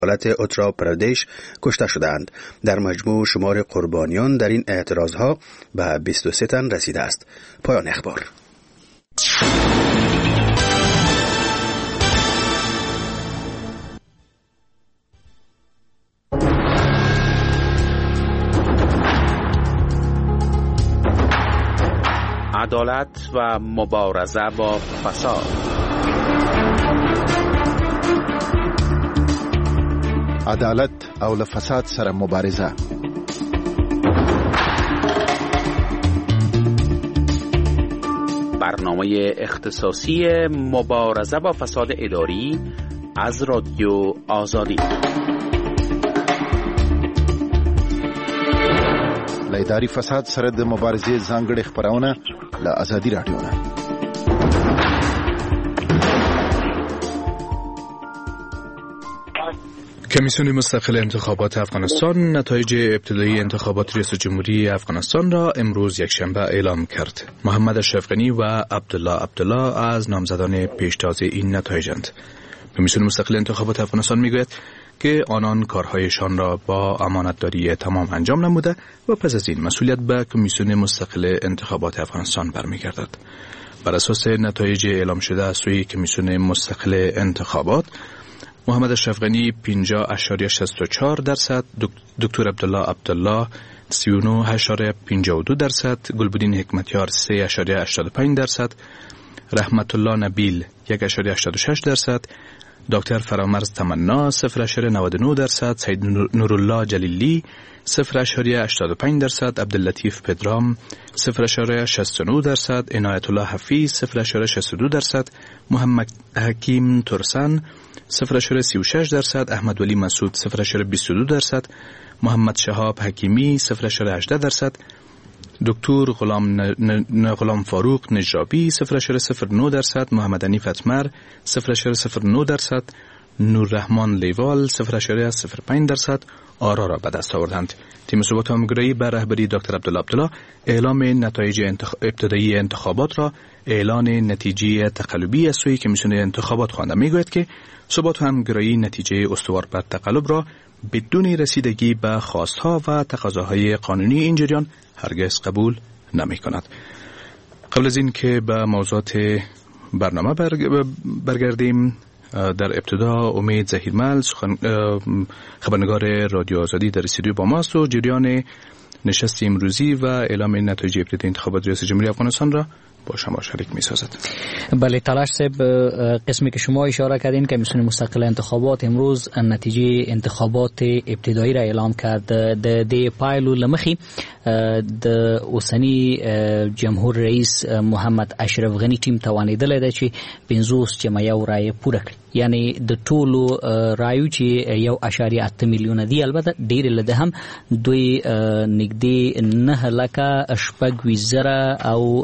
ایالت اترا پردیش کشته شدند. در مجموع شمار قربانیان در این اعتراضها به 23 تن رسیده است. پایان اخبار. عدالت و مبارزه با فساد. عدالت او له فساد سره مبارزه. برنامه اختصاصی مبارزه با فساد اداری از رادیو آزادی. له اداري فساد سره د مبارزې ځانګړي خبرونه له آزادي رادیو نه. کمیسیون مستقل انتخابات افغانستان نتایج ابتدایی انتخابات ریاست جمهوری افغانستان را امروز یکشنبه اعلام کرد. محمد اشرف غنی و عبدالله از نامزدان پیشتاز این نتایجند. کمیسیون مستقل انتخابات افغانستان میگوید که آنان کارهایشان را با امانتداری تمام انجام نموده و پس از این مسئولیت به کمیسیون مستقل انتخابات افغانستان برمیگردد. بر اساس نتایج اعلام شده از سوی کمیسیون مستقل انتخابات، محمد اشرف غنی 50.64%، دکتر عبدالله 39.52%، گلبدین حکمتیار 3.85%، رحمت الله نبیل 1.86%، دکتر فرامرز تمنا 0.99%، سید نورالله جلیلی 0.85%، عبداللطیف پدرام 0.69%، عنایت الله حفیظ 0.62%، محمد حکیم ترسن 0.36%، احمد ولی مسعود 0.22%، محمد شهاب حکیمی 0.18%، دکتر غلام فاروق نجابی 0.09%، محمد حنیف اتمر 0.09%، نور رحمان لیوال 0.05% آرا را به دست آوردند. تیم ثبات آموزگاری بر رهبری دکتر عبدالله اعلام نتایج ابتدایی انتخابات را اعلان نتیجه تقلبی از سوی کمیسیون انتخابات خوانده. میگوید که ثبات آموزگاری نتیجه استوار بر تقلب را بدون رسیدگی به خواستها و تقاضاهای قانونی این جریان هرگز قبول نمی کند. قبل از این که به موضوعات برنامه برگردیم، در ابتدا امید زهیرمل خبرنگار رادیو آزادی در استودیو با ماست و جریان نشست امروزی و اعلام نتایج ابتدایی انتخابات ریاست جمهوری افغانستان را با شما شریک می سازد. بله تلاش صاحب، قسمی که شما اشاره کردین کمیسیون مستقل انتخابات امروز نتیجه انتخابات ابتدایی را اعلام کرد. د پایلو لمخی د اوسنی جمهور رئیس محمد اشرف غنی ټیم توانیدل دی چې 50.1 رای پوره کړي، یعنی د ټولو رایو چې 1.8 میلیون دی، البته ډیر لده هم دوی نږدې 9,000 او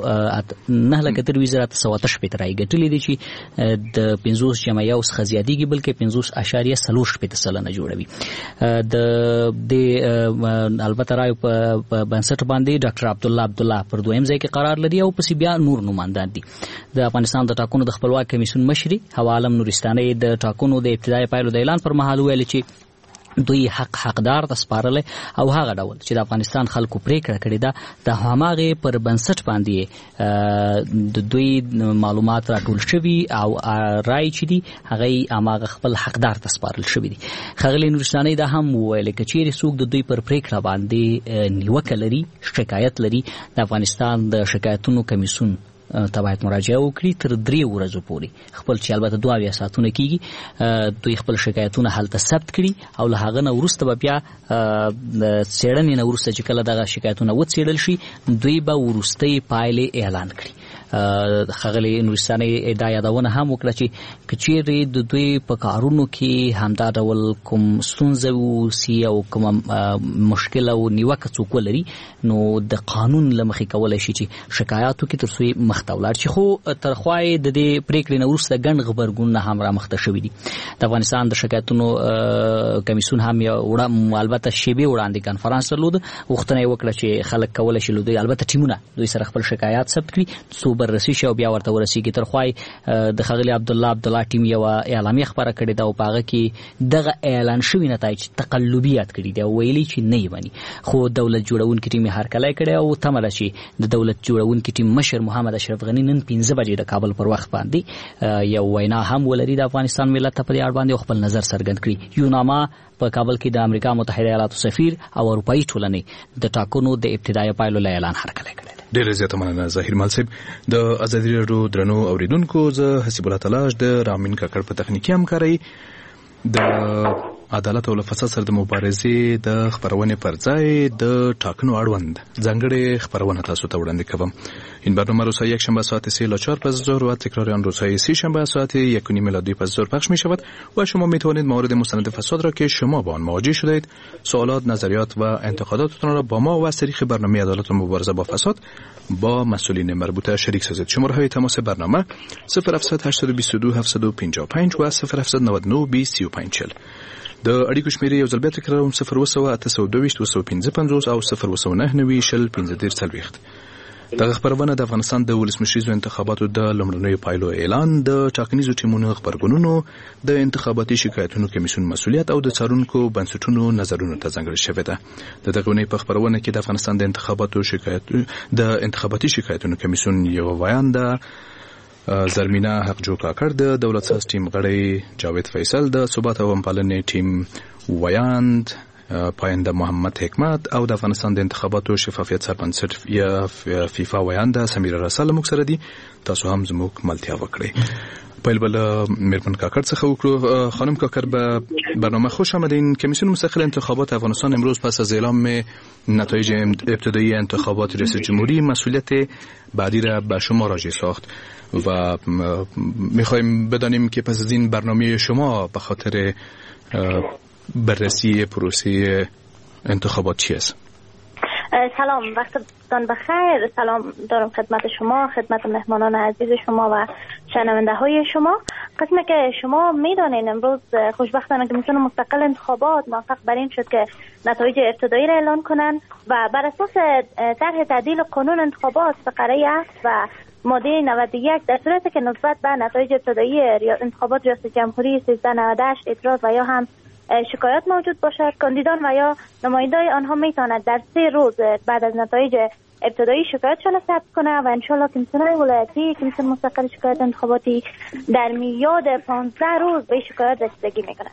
9,000 رای ګټلې دي چې د 50.1 څخه زیاتېږي، بلکې 50.4% جوړوي. د البته رایو په بنسټ باندې ډاکټر عبدالله پر دویم ځای کې قرار لري او پسې بیا نور نوماندان دي. د افغانستان د ټاکنو د خپلواک کمیسیون مشري حوا عالم نورستاني د ټاکنو د ابتدایي پایلو د اعلان پر مهال ویل چې دوی حقدار د سپارل او هغه ډول چې د افغانستان خلکو پریکړه کړې ده د هماغه پر بنسټ باندې د دوی معلومات راټول شوي او رای چې دي هغه هماغه خپل حقدار ته سپارل شوي دي. خغلی نورستاني دا هم ویل چې چیرې څوک د دوی پر پریکړه باندې نیوکه لري، شکایت لري، د افغانستان د شکایتونو کمیسیون ته باید مراجعه وکړي تر 3 ورځې پورې. خپل چې البته 2 ساعتونه کېږي دوی خپل شکایتونه هلته ثبت کړي او له هغه نه وروسته به بیا څېړنې نه وروسته چې کله دغه شکایتونه وڅېړل شي دوی به وروستۍ پایلې اعلان کړي. خغلی نورستاني دا یادونه هم وکړه چې کچېرې د دوی په کارونو کې همدا ډول کوم ستونزه وسی او کوم مشکل او نیوکه څوک ولري نو د قانون لمخې کولای شي چې شکایاتو کې تر څو مخته ولاړ شي. خو تر خوای د دې پریکړې نه وروسته ګڼ خبرګونونه هم را مخته شوي دي. د افغانستان د شکایتونو کمیسیون هم یو البته شیبې وړاندې کانفرنس درلود، غوښتنه یې وکړه چې خلک کولای شي دوی البته ټیمونه دوی سره خپل شکایات ثبت کړي سو بررسي شو بیا ورته ورسیږي. تر خوای د خغلی عبدالله ټیم یو اعلامیه خبره کړې ده او پاغه کې دغه اعلان شوی نتایج تقلبیات کړي دي، ویلي چې نه یمني، خو دولت جوړونکي ټیم هر کله کړي او تمل شي د دولت جوړونکي ټیم مشر محمد اشرف غنی نن 15 بجې د کابل پر وخت باندې یو وینا هم ولري د افغانستان ملت ته په اړه باندې خپل نظر څرګند کړي. یو نامه په کابل کې د امریکا متحده ایالاتو سفیر او اروپאי ټولنې د ټاکنو د ابتدایي پایلو اعلان هرکلی کړی. ډېر زیاته مننه ظاهر مال صاحب. د ازادي راډیو درنو اوریدونکو، زه حسیب الله تلاش د رامین کاکړ په تخنیکی همکارۍ د عدالت او فساد سره د مبارزې د خبرونه پر ځای د ټاکنو اړوند ځانګړي خبرونه تاسو ته وړاندې کوم. این برنامه روز یک شنبه ساعت 3 الی 4 پس ظهر و تکرار آن روزهای سه شنبه ساعت 1 و نیم الی 2 پس ظهر پخش می شود و شما می توانید موارد مستند فساد را که شما با آن مواجه شدید، سوالات، نظریات و انتقاداتتان را با ما و از طریق برنامه عدالت و مبارزه با فساد با مسئولین مربوطه شریک سازید. شماره های تماس برنامه 07822 755 و 0799 203540. د اړیکو شمیرې یو ځل بیا تکراروم 02822 او 099 دغه خبرونه د افغانستان د ولسمشریزو انتخاباتو د لومړنیو پایلو اعلان، د ټاکنیزو ټیمونو خبرګونونو، د انتخاباتي شکایتونو کمیسیون مسؤلیت او د څارونکو بنسټونو نظرونو ته ځانګړې شوې ده. د دغه ونې په خبرونه کې د افغانستان د انتخاباتي شکایتونو کمیسیون یو ویان ده. زرمینه حقجو کاکړ د دولت ساز ټیم غړی، جاوید فیصل د ثبات او امپالنې ټیم ویاند، پاینده محمد حکمت او د افغانستان د انتخاباتو شفافیت سربنسټ یا فیفا ویاند سمیره رسال موږ سره دي. تاسو هم زموږ ملتیا وکړئ. پیل بل میرمن کاکړ څخه وکړو. خانم کاکړ به برنامه خوش آمدین. کمیسیون مستقل انتخابات افغانستان امروز پس از اعلام نتایج ابتدایی انتخابات ریاست جمهوری مسئولیت بعدی را به شما راجع ساخت و میخوایم بدانیم که پس از این برنامه شما به خاطر بررسی پروسه انتخابات چی است؟ سلام، وقتتان بخیر. سلام دارم خدمت شما، خدمت مهمانان عزیز شما و شنونده های شما. قسمی که شما میدانین امروز خوشبختانه کمیسیون مستقل انتخابات موفق بر این شد که نتایج ابتدایی را اعلان کنند و بر اساس طرح تعدیل قانون انتخابات فقره 7 و ماده 91 در صورتی که نسبت به نتایج ابتدایی انتخابات ریاست جمهوری 1398 اعتراض و یا هم شکایت موجود باشد، کاندیدان و یا نمایندای آنها میتواند در 3 روز بعد از نتایج ابتدایی شکایتشان را ثبت کنه و انشالله کمیسیون ولایتی، کمیسیون مستقل شکایت انتخاباتی در میاد 15 روز به شکایت رسیدگی میکنه.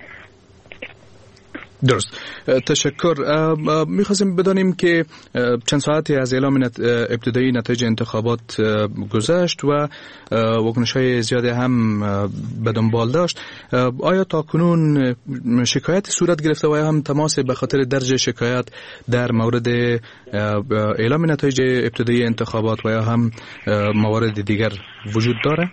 درست، تشکر. میخواستیم بدانیم که چند ساعتی از اعلام ابتدایی نتایج انتخابات گذشت و واکنش‌های زیادی هم به دنبال داشت. آیا تاکنون شکایت صورت گرفته و آیا هم تماس به خاطر درج شکایت در مورد اعلام نتایج ابتدایی انتخابات و یا هم موارد دیگر وجود داره؟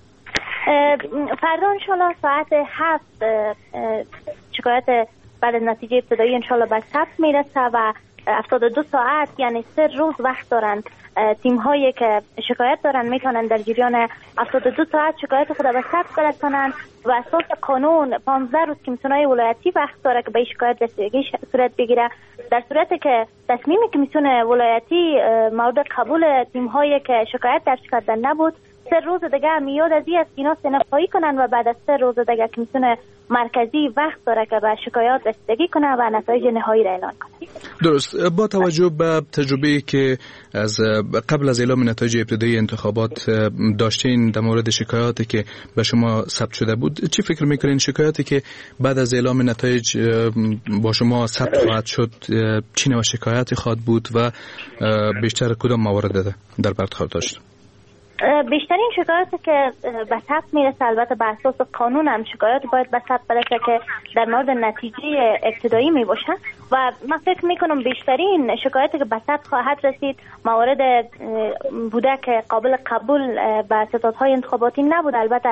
فردا انشالله ساعت 7 شکایت بعد از نتیجه ابتدایی انشالله به ثبت میرسه و 72 ساعت یعنی 3 روز وقت دارند تیم هایی که شکایت دارن میتونن در جریان 72 ساعت شکایت خود به ثبت برسانند و اساس قانون 15 روز کمیسیون های ولایتی وقت داره که به شکایت رسیدگی صورت بگیره. در صورتی که تصمیم کمیسیون ولایتی مورد قبول تیم هایی که شکایت درج کرده نبود، 3 روز دیگه میاد از اینا سنفایی کنن و بعد از 3 روز دیگه کمیسیون مرکزی وقت داره که به شکایات رسیدگی کنه و نتایج نهایی را اعلان کنه. درست. با توجه به تجربه‌ای که از قبل از اعلام نتایج ابتدایی انتخابات داشتین در مورد شکایاتی که به شما ثبت شده بود، چی فکر میکنین شکایاتی که بعد از اعلام نتایج با شما ثبت خواهد شد چی نوع شکایاتی خواهد بود و بیشتر کدام موارد در بر خواهد داشت؟ بیشترین شکایاتی که به ثبت میرسه البته بر اساس قانون هم شکایات باید به ثبت برسه که در مورد نتیجه ابتدایی می باشه و من فکر میکنم بیشترین شکایاتی که به ثبت خواهد رسید موارد بوده که قابل قبول به ستادهای انتخاباتی نبود. البته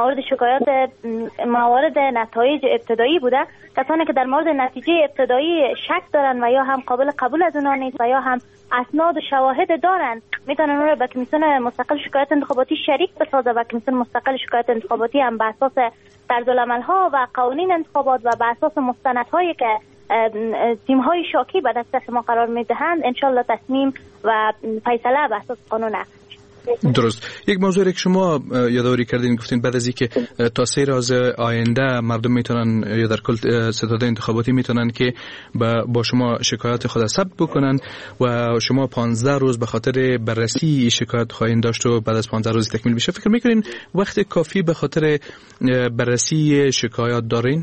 موارد نتایج ابتدایی بوده، کسانی که در مورد نتیجه ابتدایی شک دارن و یا هم قابل قبول از اونها نیست و یا هم اسناد و شواهد دارن میتونن اون رو به کمیسیون مستقل شکایت انتخاباتی شریک بسازه و کمیسیون مستقل شکایت انتخاباتی هم به اساس طرزالعمل‌ها و قوانین انتخابات و به اساس مستندهایی که تیم‌های شاکی به دست ما قرار میدهند انشالله تصمیم و فیصله به اساس قانون است. درست. یک موضوعی که شما یادآوری کردین گفتین بعد از اینکه تا 3 روز آینده مردم میتونن یا در کل ستاد انتخاباتی میتونن که با شما شکایت خود ثبت بکنن و شما 15 روز به خاطر بررسی شکایت خواهید داشت و بعد از 15 روز تکمیل بشه. فکر میکنین وقت کافی به خاطر بررسی شکایات دارین؟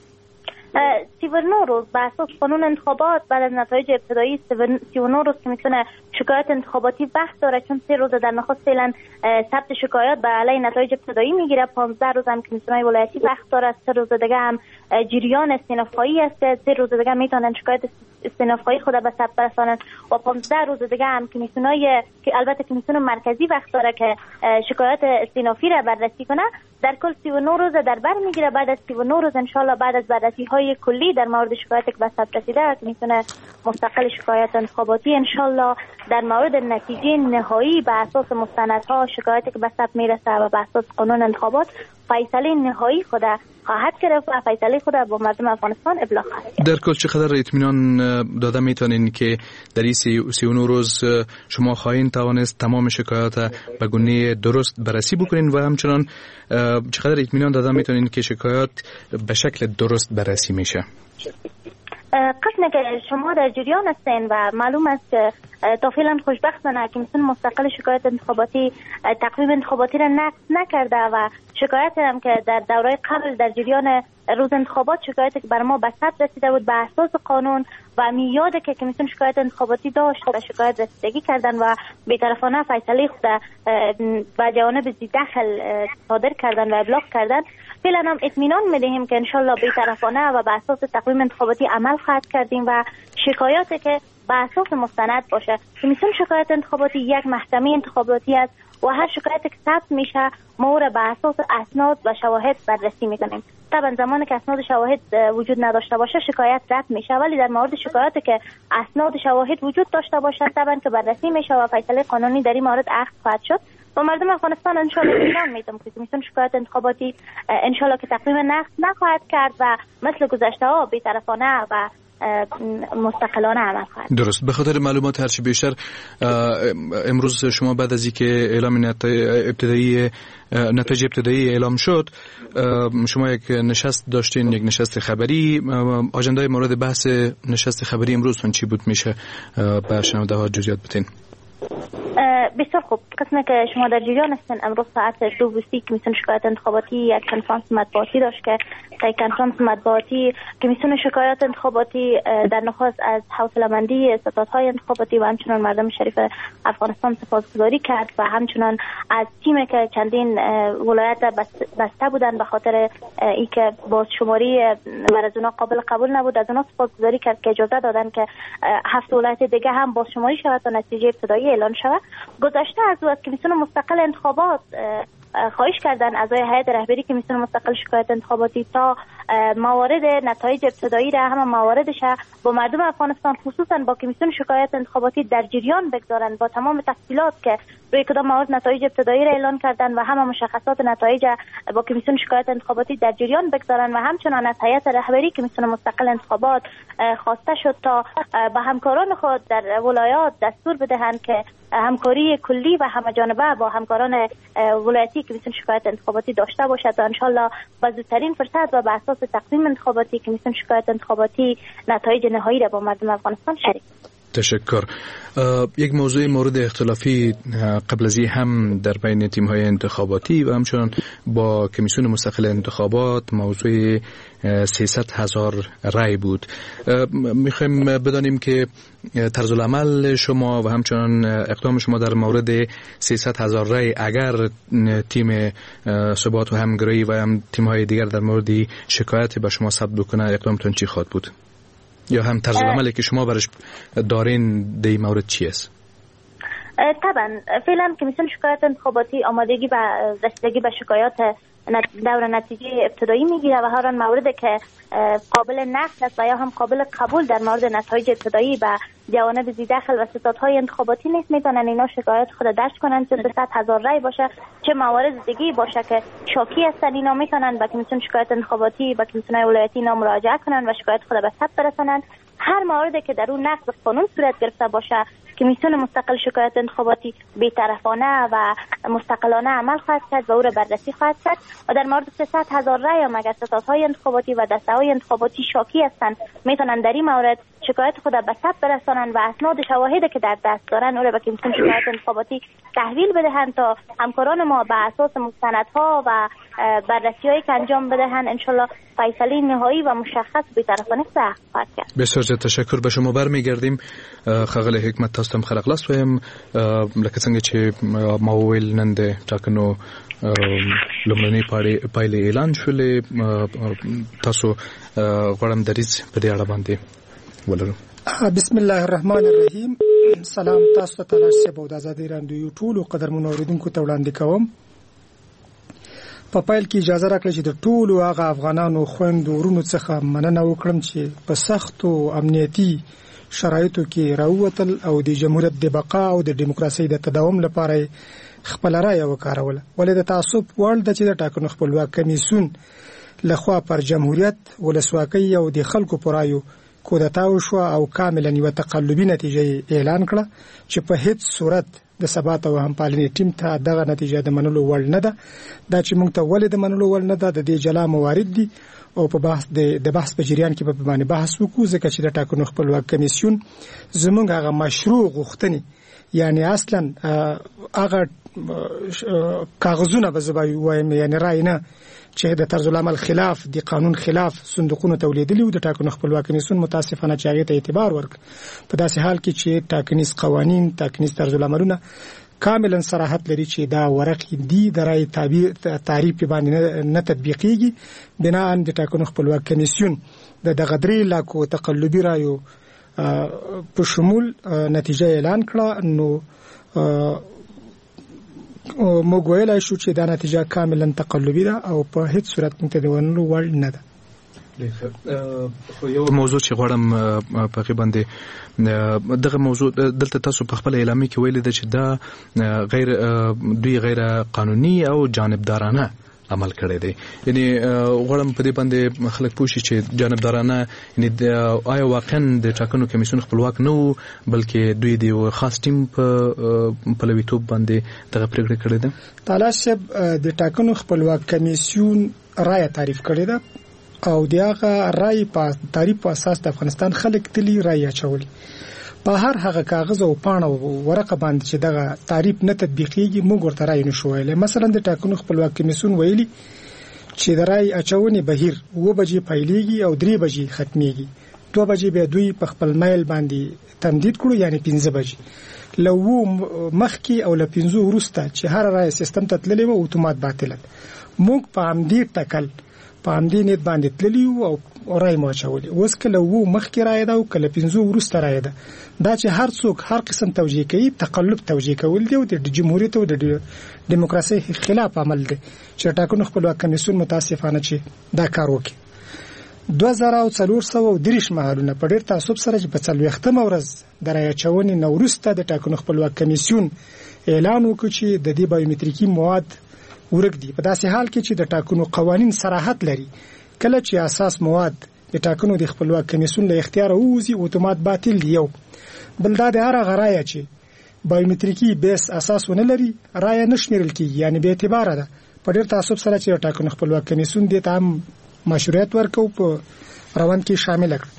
39 روز به اساس قانون انتخابات بعد از نتایج ابتدایی 39 روز که میتونه شکایت انتخاباتی وقت داره، چون 3 روز در نخست فعلا ثبت شکایات به علیه نتایج ابتدایی میگیره، 15 روز هم کمیسیون‌های ولایتی وقت داره، 3 روز دیگه هم جریان استیناف‌خواهی است، 3 روز دیگه میتونن شکایت استیناف‌خواهی خود به ثبت برسانن و 15 روز دیگه هم کمیسیون‌های که البته کمیسیون مرکزی وقت داره که شکایت استینافی را بررسی کنه. در کل 39 روز در بر میگیره. بعد از 39 روز ان شاء الله بعد از بررسی‌های کلی در مورد شکایت که به ثبت رسیده کمیسیون مستقل شکایت انتخاباتی ان شاء الله در مورد نتیجه نهایی به اساس مستندها شکایتی که به ثبت میرسه و به اساس قانون انتخابات فیصله نهایی خود خواهد گرفت و فیصله خود با مردم افغانستان ابلاغ خواهد کرد. در کل چقدر اطمینان داده میتونین که در این 39 روز شما خواهید توانست تمام شکایات به گونه درست بررسی بکنین و همچنان چقدر اطمینان داده میتونین که شکایات به شکل درست بررسی میشه؟ قسمه که شما در جریان هستین و معلوم است که تا فعلا خوشبختانه کمیسیون مستقل شکایت انتخاباتی تقویم انتخاباتی را نقض نکرده و شکایت هم که در دوره قبل در جریان روز انتخابات شکایتی که بر ما به ثبت رسیده بود به اساس قانون و میاده که کمیسیون شکایت انتخاباتی داشت و شکایت رسیدگی کردن و بی‌طرفانه فیصله خود به جانب ذی‌دخل صادر کردن و ابلاغ کردن. فعلا هم اطمینان میدهیم که انشالله بی‌طرفانه و به اساس تقویم انتخاباتی عمل خواهد کردیم و شکایاتی که به اساس مستند باشه. کمیسیون شکایت انتخاباتی یک محکمه انتخاباتی است و هر شکایتی که ثبت میشه ما را به اساس اسناد و شواهد بررسی میکنیم. طبعا زمانی که اسناد شواهد وجود نداشته باشه شکایت رد میشه، ولی در مورد شکایاتی که اسناد شواهد وجود داشته باشه طبعا که بررسی میشه و فیصله قانونی در این مورد اخذ خواهد شد و مردم افغانستان ان شاء الله اطمینان میدم که کمیسیون شکایت انتخاباتی ان شاء الله که تقویم نقض نخواهد کرد و مثل گذشته ها بی‌طرفانه و مستقلانه عمل خواهد. درست. به خاطر معلومات هرچی بیشتر امروز شما بعد از اینکه اعلام نتایج ابتدایی اعلام شد شما یک نشست داشتین، یک نشست خبری. آژندای مورد بحث نشست خبری امروزتون چی بود؟ میشه به شنونده ها جزئیات بدین؟ بسیار خوب. قسمه که شما در جریان هستین امروز ساعت 2:30 کمیسیون شکایت انتخاباتی یک کنفرانس مطبوعاتی داشت که در کنفرانس مطبوعاتی کمیسیون شکایت انتخاباتی در نخست از حوصله‌مندی ستادهای انتخاباتی و همچنان مردم شریف افغانستان سپاسگزاری کرد و همچنان از تیمی که چندین ولایت بسته بودن به خاطر اینکه بازشماری از اونا قابل قبول نبود از اونا سپاسگزاری کرد که اجازه دادن که 7 ولایت دیگه هم بازشماری شود تا نتیجه ابتدایی اعلان شود. گذشته از کمیسیون مستقل انتخابات خواهش کردن اعضای هیئت رهبری کمیسیون مستقل شکایت انتخاباتی تا موارد نتایج ابتدایی را همه مواردش با مردم افغانستان خصوصا با کمیسیون شکایت انتخاباتی در جریان بگذارن با تمام تفصیلات که روی کدام موارد نتایج ابتدایی را اعلان کردن و همه مشخصات نتایج با کمیسیون شکایت انتخاباتی در جریان بگذارن و همچنان از هیئت رهبری کمیسیون مستقل انتخابات خواسته شد تا با همکاران خود در ولایات دستور بدهند که همکاری کلی و همه‌جانبه با همکاران ولایتی کمیسیون شکایت انتخاباتی داشته باشد تا ان شاء الله با زودترین فرصت و بر اساس تقویم انتخاباتی کمیسیون شکایت انتخاباتی نتایج نهایی را با مردم افغانستان شریک. تشکر. یک موضوع مورد اختلافی قبل از این هم در بین تیم‌های انتخاباتی و همچنان با کمیسیون مستقل انتخابات موضوع 300,000 رای بود. میخوایم بدانیم که طرز العمل شما و همچنان اقدام شما در مورد 300,000 رای اگر تیم ثبات و همگرایی و هم تیم‌های دیگر در مورد شکایت به شما ثبت بکنه اقدامتون چی خواهد بود؟ یا هم طرز عملی که شما برش دارین در این مورد چی است؟ طبعا فعلا کمیسیون شکایت انتخاباتی آمادگی و رسیدگی به شکایات دور نتیجه ابتدایی میگیره و هر آن موردی که قابل نقد است و یا هم قابل قبول در مورد نتایج ابتدایی و جوانب ذی‌دخل و ستادهای انتخاباتی نیست میتونن اینا شکایت خود درج کنن، چه 300,000 رای باشه چه موارد دیگه باشه که شاکی هستن اینا میتونن به کمیسیون شکایت انتخاباتی و کمیسیون ولایتی اینا مراجعه کنن و شکایت خود به ثبت برسونن. هر موردی که در اون نقض قانون صورت گرفته باشه کمیسیون مستقل شکایت انتخاباتی بی‌طرفانه و مستقلانه عمل خواهد کرد و او را بررسی خواهد کرد و در مورد 300,000 رای هم اگر ستادهای انتخاباتی و دسته‌های انتخاباتی شاکی هستند میتونن در این مورد شکایت خود به ثبت برسانند و اسناد شواهدی که در دست دارن او را به کمیسیون شکایت انتخاباتی تحویل بدهند تا همکاران ما به اساس مستندها و بررسی‌هایی که انجام بدهند انشالله فیصله نهایی و مشخص بی‌طرفانه صحت خواهد کرد. بسیار زیاد تشکر. به شما برمیگردیم. ښاغلی حکمت تاسو ته خلق لاس وایم لکه څنګه چې ما وویل نن د ټاکنو لومړنۍ پایلې اعلان شولې تاسو غواړم دریځ په دې اړه باندې ولرو. بسم الله الرحمن الرحیم. سلام تاسو ته تلاشي په آزادۍ رادیو ټولو قدرمنو اوریدونکو ته وړاندې کوم. په پایل کې اجازه راکړئ چې د ټولو هغه افغانانو خويندو ورونو څخه مننه وکړم چې په سختو امنیتي شرایطو کې راووتل او د جمهوریت د بقا او د دیموکراسي د تداوم لپاره خپل رائے وکاروله. ولې د تعصب وړ د چې د ټاکنو خپلواک کمیسیون لخوا پر جمهوریت ولسواکۍ او د خلکو پرایو کودتا وشو او کاملا یو تقلبي نتیجه اعلان کړه چې په هیڅ صورت د ثبات او همپالنې ټیم ته دغه نتیجه د منلو وړ نه ده. دا چې موږ ته ولې د منلو وړ نه ده د دې جلا موارد دي او په بحث په جریان کې په باندې بحث وکړو ځکه چې د ټاکنو خپلواک کمیسیون زموږ هغه مشروع غوښتنې یعنی اصلا هغه کاغذونه به زبای وایم یعنی رای نه چې د طرز العمل خلاف د قانون خلاف صندوقونه تولیدلی او د ټاکنو خپلواک کمیسیون متاسفانه چې هغه ته اعتبار ورک په داسې حال کې چې ټاکنیز قوانین ټاکنیز طرز العملونه کاملا صراحت لري چې دا ورق دی د رای تعریف باندې نه تطبیقيږي. بنا ان د ټاکنو خپلواک کمیسیون د غدري لاکو تقلبي رایو په شمول نتیجه اعلان کړه. نو موږ ویلای شو چې دا نتیجه کاملا تقلبي ده او په هیڅ صورت متداولنو وړ نه ده. خو یو موضوع چې غواړم په کې باندې دغه موضوع دلته تاسو په خپل اعلامیه کې ویل چې دا غیر قانوني او جانبدارانه عمل کړی دی. یعنی غواړم په دې باندې خلک پوښي چې جانبدارانه یعنی آیا واقعا د ټاکنو کمیسیون خپلواک نه وو بلکې دوی د یو خاص ټیم په لویتوب باندې دغه پریکړه کړې ده؟ تعالی صاحب د ټاکنو خپلواک کمیسیون رائے تعریف کړې ده او دغه رائے په تعریف په اساس د افغانستان خلک تلی رائے اچولي په هر هغه کاغذ او پاڼه او ورقه باندې چې دغه تعریف نه تطبیقيږي موږ ورته رائے نشو ویلای. مثلا د ټاکنو خپلواک کمیسیون ویلي چې د رائے اچونې بهیر 2 بجې پیلېږي او 3 بجې ختميږي. 2 بجې به دوی په خپل میل باندې تمدید کړو یعنی 15 بجې لو مخکي او ل 15 وروسته چې هر رائے سیستم ته تللی و اتومات باطل. موږ په امدی تکل په امدی نیت باندې تللی او رائے مو چولې اوس کله وو مخکې رائے دا او کله 15 وروسته رائے ده. دا چې هر څوک هر قسم توجیه کوي تقلب توجیه کول دی او د جمهوریت او د دیموکراسي خلاف عمل دی چې ټاکنو خپلواک کمیسیون متاسفانه چې دا کار وکړي. 2430 مهالونه په ډېر تعصب سره چې په 40مه ورځ د رائے چونې نورسته د ټاکنو خپلواک کمیسیون اعلان وکړ چې د دې بایومټریکي مواد ورک دي. په داسې حال کې چې د ټاکنو قوانین صراحت لري کله چې اساس مواد د ټاکنو د خپلواک کمیسیون له اختیار اوزي اتومات باطل دی. یو بل دا د هغه رائے چې بایومټریکي بیس اساس ونه لري رائے نشمیرل کیږي یعنی به اعتبار ده. په ډېر تعصب سره چې ټاکنو خپلواک کمیسیون د تام مشروعیت ورکو په روان کې شامل کړ.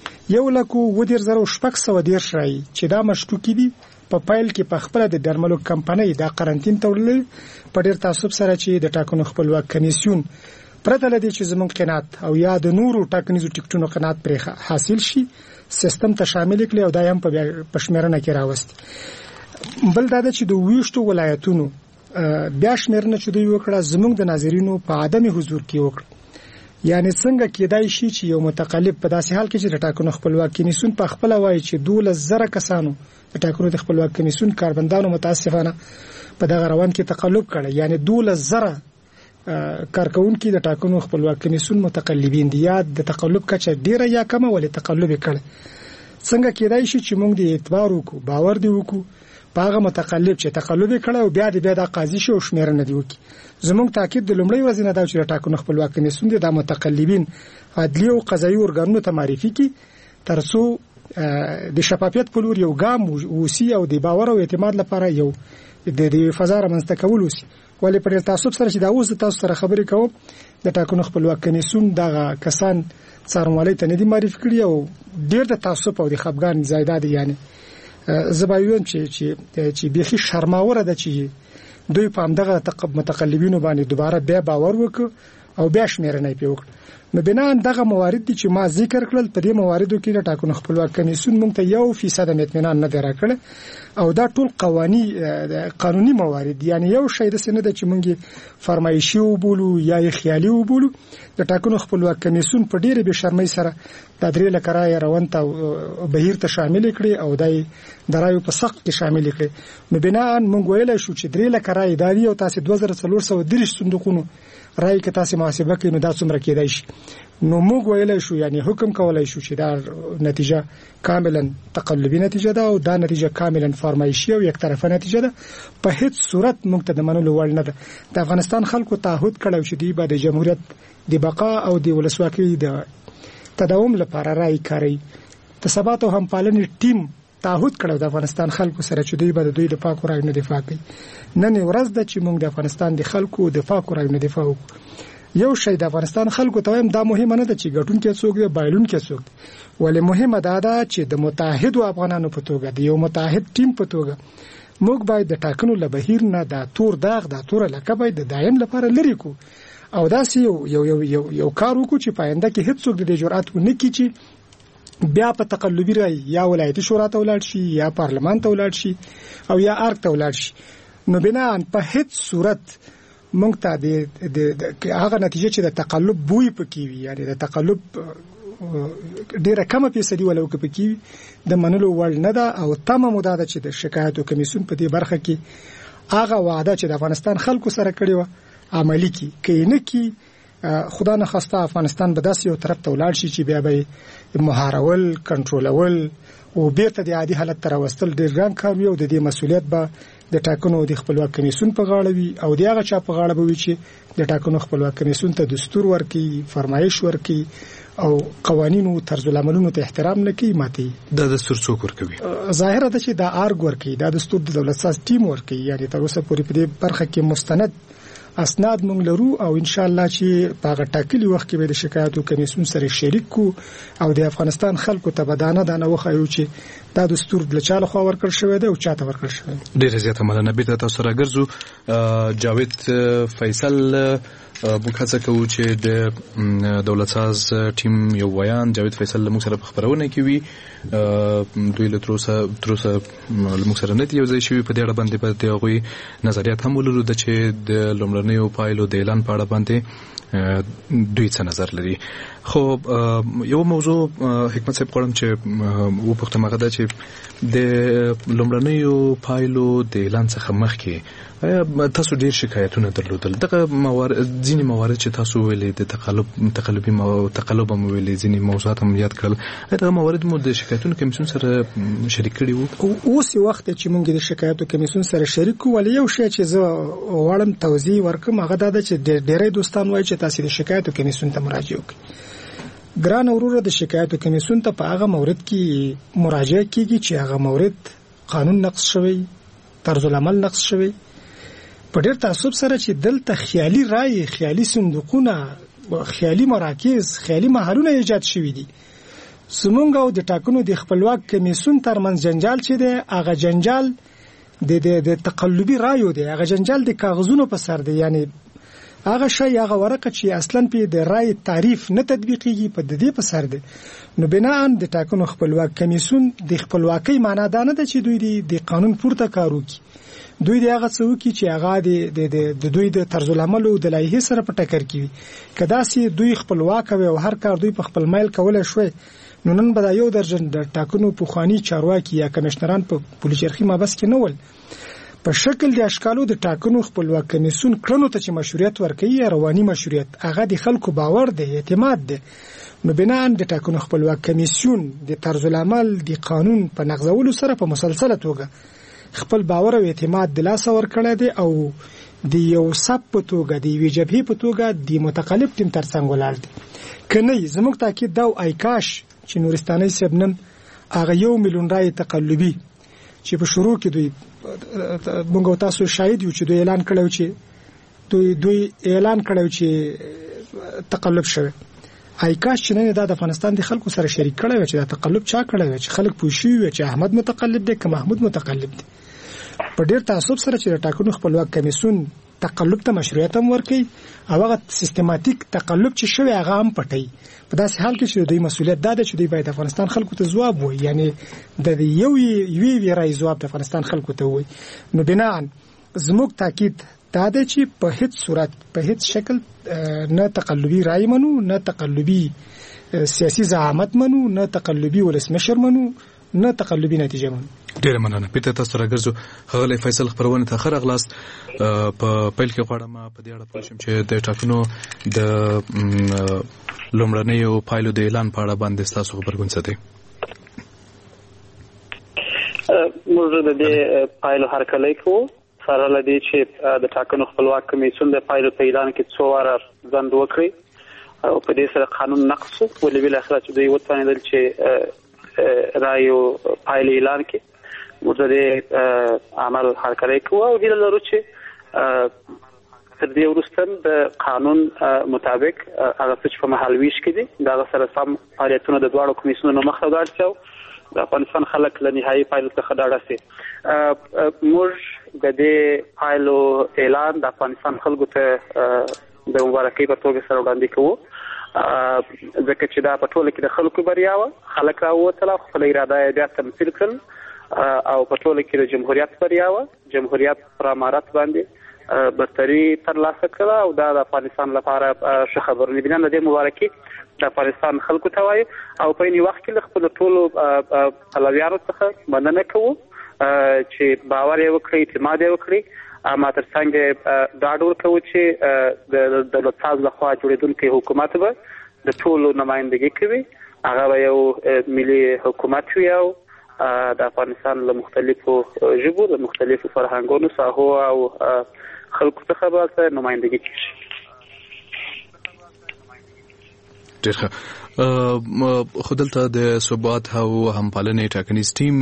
1,20,610 رائے چې دا مشکوک دي په پایل کې په خپل د درملو کمپنۍ د قرنټین تولل په ډېر تعصب سره چې د ټاکنو خپلواک کمیسیون پرته لدی چې زموږ قناعت او یا د نورو ټاکنیزو ټیکټونو قناعت پر حاصل شي سیستم ته شامل کړي او دایم په پښمرنه کې راوست. بل دا چې د 20 ولایتونو بیا شمرنه چې دوی وکړه زموږ د ناظرینو په عدم حضور کې وکړه. یعنی څنګه کېدای شي چې یو متقلب په داسې حال کې چې د ټاکنو خپلواک کمیسیون په خپل وایي چې 12,000 کسانو د ټاکنو د خپلواک کمیسیون کاربندانو متاسفانه په دغه روان کې تقلب کړي یعنی 12,000 کارکونکو د ټاکنو خپلواک کمیسیون متقلبین دي یا د تقلب کچه ډیره یا کمه ولې تقلب کړي. څنګه کېدای شي چې موږ د اعتبار وکړو باور دی وکړو پاغه متقلب چې تقلب کړي او بیا د قاضي شو شمیرنه دی وکړي. زموږ تاکید د لومړی ورځ نه دا چې ټاکنو خپلواک کمیسیون د متقلبین عدلی او قضایي ارګانونو ته معرفي کړي ترڅو د شفافیت په لور یو ګام وسی او د باور او اعتماد لپاره یو د فضا رامنځته کول وسی. ولې په تعصب سره چې دا اوس تاسو سره خبرې کوم د ټاکنو خپلواک کمیسیون دغه کسان څارنوالۍ ته نه دي معرفي کړي او ډېر د تعصب او د خپګان زیاده دي. یعنی زبایون چې بيخي شرماوره ده چې دوی په همدغه متقلبینو باندې دوباره بیا باور وکړي او بیا شمیرنه پیوکړي. نو بنا دغه موارد دي چې ما ذکر کړل په دې مواردو کې د ټاکنو خپلواک کمیسیون موږ ته 1% اطمینان نه درکړ او دا ټول قانوني موارد. یعنی یو شی د سند چې موږ فرمایشي وبولو یا خیالي وبولو د ټاکنو خپلواک کمیسیون په ډیره به شرمۍ سره د 3 لک رای روان ته بهیر ته شامل کړي او دای درایو په سخت کې شامل کړي. نو بنا موږ ویل شو چې 3 لک رای دایي او تاسو 2430 صندوقونو رای کې تاسو محاسبه کوي نو دا څومره کېدای شي. نو موږ ویل شو یعنی حکم کولای شو چې دا نتیجه کاملا تقلبي نتیجه ده او دا نتیجه کاملا فرمایشي او یک طرفه نتیجه ده. په هیڅ صورت موږ ته د منلو وړ نه ده. د افغانستان خلکو تعهد کړو چې دوی به د جمهوریت د بقا او د ولسواکۍ د تداوم لپاره رای کوي. د ثبات او همپالنې ټیم تعهد کړو د افغانستان خلکو سره چې دوی به د دوی د پاکو رایو نه دفاع کوي. نن ورځ د چې موږ د افغانستان د خلکو د پاکو رایو نه دفاع وکړو. یو شی د افغانستان خلکو ته وایم دا مهمه نه ده چې ګټون کې څوک دی بایلون کې څوک دی، ولې مهمه ده چې د متحدو افغانانو په توګه د یو متحد ټیم په توګه موږ باید د ټاکنو له بهیر نه د تور داغ د تور لکه باید د دایم لپاره لري کو او داسې یو کار وکړو چې پاینده کې هیڅ څوک د جرأت ونه کړي چې بیا په تقلبي رای یا ولایتي شورا ته ولاړ شي یا پارلمان ته ولاړ شي او یا ارګ ته ولاړ شي. نو بنا په هیڅ صورت موږ ته د هغه نتیجه چې د تقلب بوی پکې وي یعنی د تقلب ډیره کمه فیصدي ولو کې پکې د منلو وړ نه ده. او تمه موده ده چې د شکایت کمیسیون په دې برخه کې هغه وعده چې د افغانستان خلکو سره کړی و عملی کی کینه کی خدا نه خواسته افغانستان به داسې یو طرف ته ولاړ شي چې بیا به مهارول کنټرولول او بیرته د عادي حالت تر وستل ډیر ګران کار وي او د دې مسولیت به د ټاکنو د خپلواک کمیسیون په غاړه وي او د هغه چا په غاړه به وي چې د ټاکنو خپلواک کمیسیون ته دستور ورکړي فرمایش ورکړي او قوانینو طرز العملونو ته احترام نه کوي ماتي. دا دستور څوک ورکوي؟ ظاهره ده چې دا ارګ ورکړي دا دستور د دولت ساز ټیم ورکړي. یعنی تر اوسه پورې په دې برخه کې مستند اسناد مونږ لرو او ان شاء الله چې په هغه ټاکلي وخت کې به د شکایتو کمیسیون سره شریک کو او د افغانستان خلکو ته بدانه وخایو چې دا دستور د چاله خو ورکړ شوی دی او چاته ورکړ شوی. ډیره زیاته مننه. بیرته تاسو راګرځو جاوید فیصل موږ هڅه کوو چې د دولت ساز ټیم یو ویان جاوید فیصل موږ سره په خبرونه کې وي. دوی له تروسه موږ سره نه دی یو ځای شوی په دې اړه باندې په دغه نظریات هم ولرو د چې د لومړنیو پایلو د اعلان په اړه باندې دوی څه نظر لري. خو یو موضوع حکمت صاحب غواړم چې و پوښتم هغه ده چې د لومړنیو پایلو د اعلان څخه مخکې تاسو ډیر شکایتونه درلودل. دغه ځینې موارد چې تاسو ویلي د تقلبي مو ویلي ځینې موضوعات هم یاد کړل دغه موارد مو د شکایتونو کمیسیون سره شریک کړي وو. اوس وخت چې موږ د شکایتو کمیسیون سره شریک وو ولې یو شی چې زه غواړم توضیح ورکړم هغه دا چې ډېرې دوستان وایي چې تاسو د شکایتو کمیسیون ته مراجعه وکړئ. ګران وروره د شکایتو کمیسیون ته په هغه مورد کې مراجعه کیږي چې هغه مورد قانون نقض شوی طرز العمل نقض شوی په ډېر تعصب سره چې دلته خیالي رای خیالي صندوقونه خیالي مراکز خیالي محلونه ایجاد شوي دي. زمونږ او د ټاکنو د خپلواک کمیسیون ترمنځ جنجال چې دی هغه جنجال د تقلبي رایو دی هغه جنجال د کاغذونو په سر دی. یعنی هغه شی هغه ورقه چې اصلا په د رای تعریف نه تطبیقيږي په دې په سر دی. نو بنا د ټاکنو خپلواک کمیسیون د خپلواکۍ معنی دا نه ده چې دوی د قانون پورته کار وکړي. دوی دغه څوک چې هغه د دوی د طرز العمل او د لایحې سره په ټکر کې وي کدا سي دوی خپلواک او هر کار دوی په خپل مایل کولای شوی نو نن به یو درجن د ټاکنو په خواني چارواکي یا کمشنران په پولیسرخي مابس کې نه ول په شکل د اشکالو د ټاکنو خپلواک کمیسیون کړنو ته چې مشروعیت ورکوي رواني مشروعیت هغه د خلکو باور دی اعتماد دی. نو بنا د ټاکنو خپلواک کمیسیون د طرز العمل د قانون په نقضولو سره په مسلسله توګه خپل باور او اعتماد د لاس ور کړی دی او د یو سب په توګه د وی جبهه په توګه د متقلب ټیم ترڅنګ ولاړ دی. کنه زموږ تاکید دا او ایکاش چې نورستاني سبنن هغه 1 میلیون رای تقلبي چې په شروع کې دوی موږ تاسو شاهد یو چې دوی اعلان کړو چې تقلب شوه. ایکاش چې نه د افغانستان د خلکو سره شریک کړي چې دا تقلب چا کړي چې خلک پوښي چې احمد متقلب دی که محمود متقلب دی. په ډیر تعصب سره چې د ټاکنو خپلواک کمیسیون تقلب ته مشروعیت هم ورکړي او هغه سیستماتیک تقلب چې شوی هغه هم پټي. په داسې حال کې چې دوی مسؤلیت ده چې دوی باید افغانستان خلکو ته ځواب وایي، یعنی د یوې رای ځواب د افغانستان خلکو ته وایي. نو بناء زموږ تاکید دا ده چې په هیڅ صورت په هیڅ شکل نه تقلبي رای منو، نه تقلبي سیاسي زعامت منو، نه تقلبي ولسمشر منو، نه تقلبي نتیجه منو. ډیره مننه. پیته تاسو راګرځو هغه فیصل خبرونه ته خر اغلاس په پیل کې غواړم په دې اړه پوښتم چې د ټاکنو د لومړنیو پایلو د اعلان په اړه باندې تاسو خبرګون څه دی؟ موږ د دې پایلو هرکلی کوو سره لدی چې د ټاکنو خپلواک کمیسیون د پایلو په اعلان کې څو واره ځند وکړي او په دې سره قانون نقض ولې بل اخر چې دوی وتوانیدل چې رایو پایلې اعلان کړي. موږ د عمل هرکلی کوو او هیله لرو چې تر دې وروسته د قانون مطابق هغه څه په مهالويش کې دي دا سره سم فعالیتونه د دواړو کمیسیونونو مخ ته لاړ شي د افغانستان خلک له نهایي پایلو څخه ډاډه شي. موږ د دې پایلو اعلان د افغانستان خلکو ته د مبارکۍ په توګه سره وړاندې کوو ځکه چې دا په ټوله کې د خلکو بریا و، خلک راووتل خپل اراده یې بیا تمثیل کړل او په ټوله کې د جمهوریت بریا و، جمهوریت پر امارت باندې برتري ترلاسه کړه او دا د افغانستان لپاره ښه خبر دی. بنا د مبارکي د افغانستان خلکو ته وایي او په یوه وخت کې خپل ټولو پلویانو څخه مننه کوو چې باور یې وکړي، اعتماد یې وکړي. اما ترڅنګ دا ډول کوو چې د دولت ساز لخوا جوړېدونکی حکومت به د ټولو نمایندګي کوي، هغه به یو ملي حکومت وي او د افغانستان له مختلفو ژبو له مختلفو فرهنګونو ساحو او خلکو څخه به نمایندګي کیږي. ډېر ښه. خو دلته د ثبات او همپالنې ټاکنیز ټیم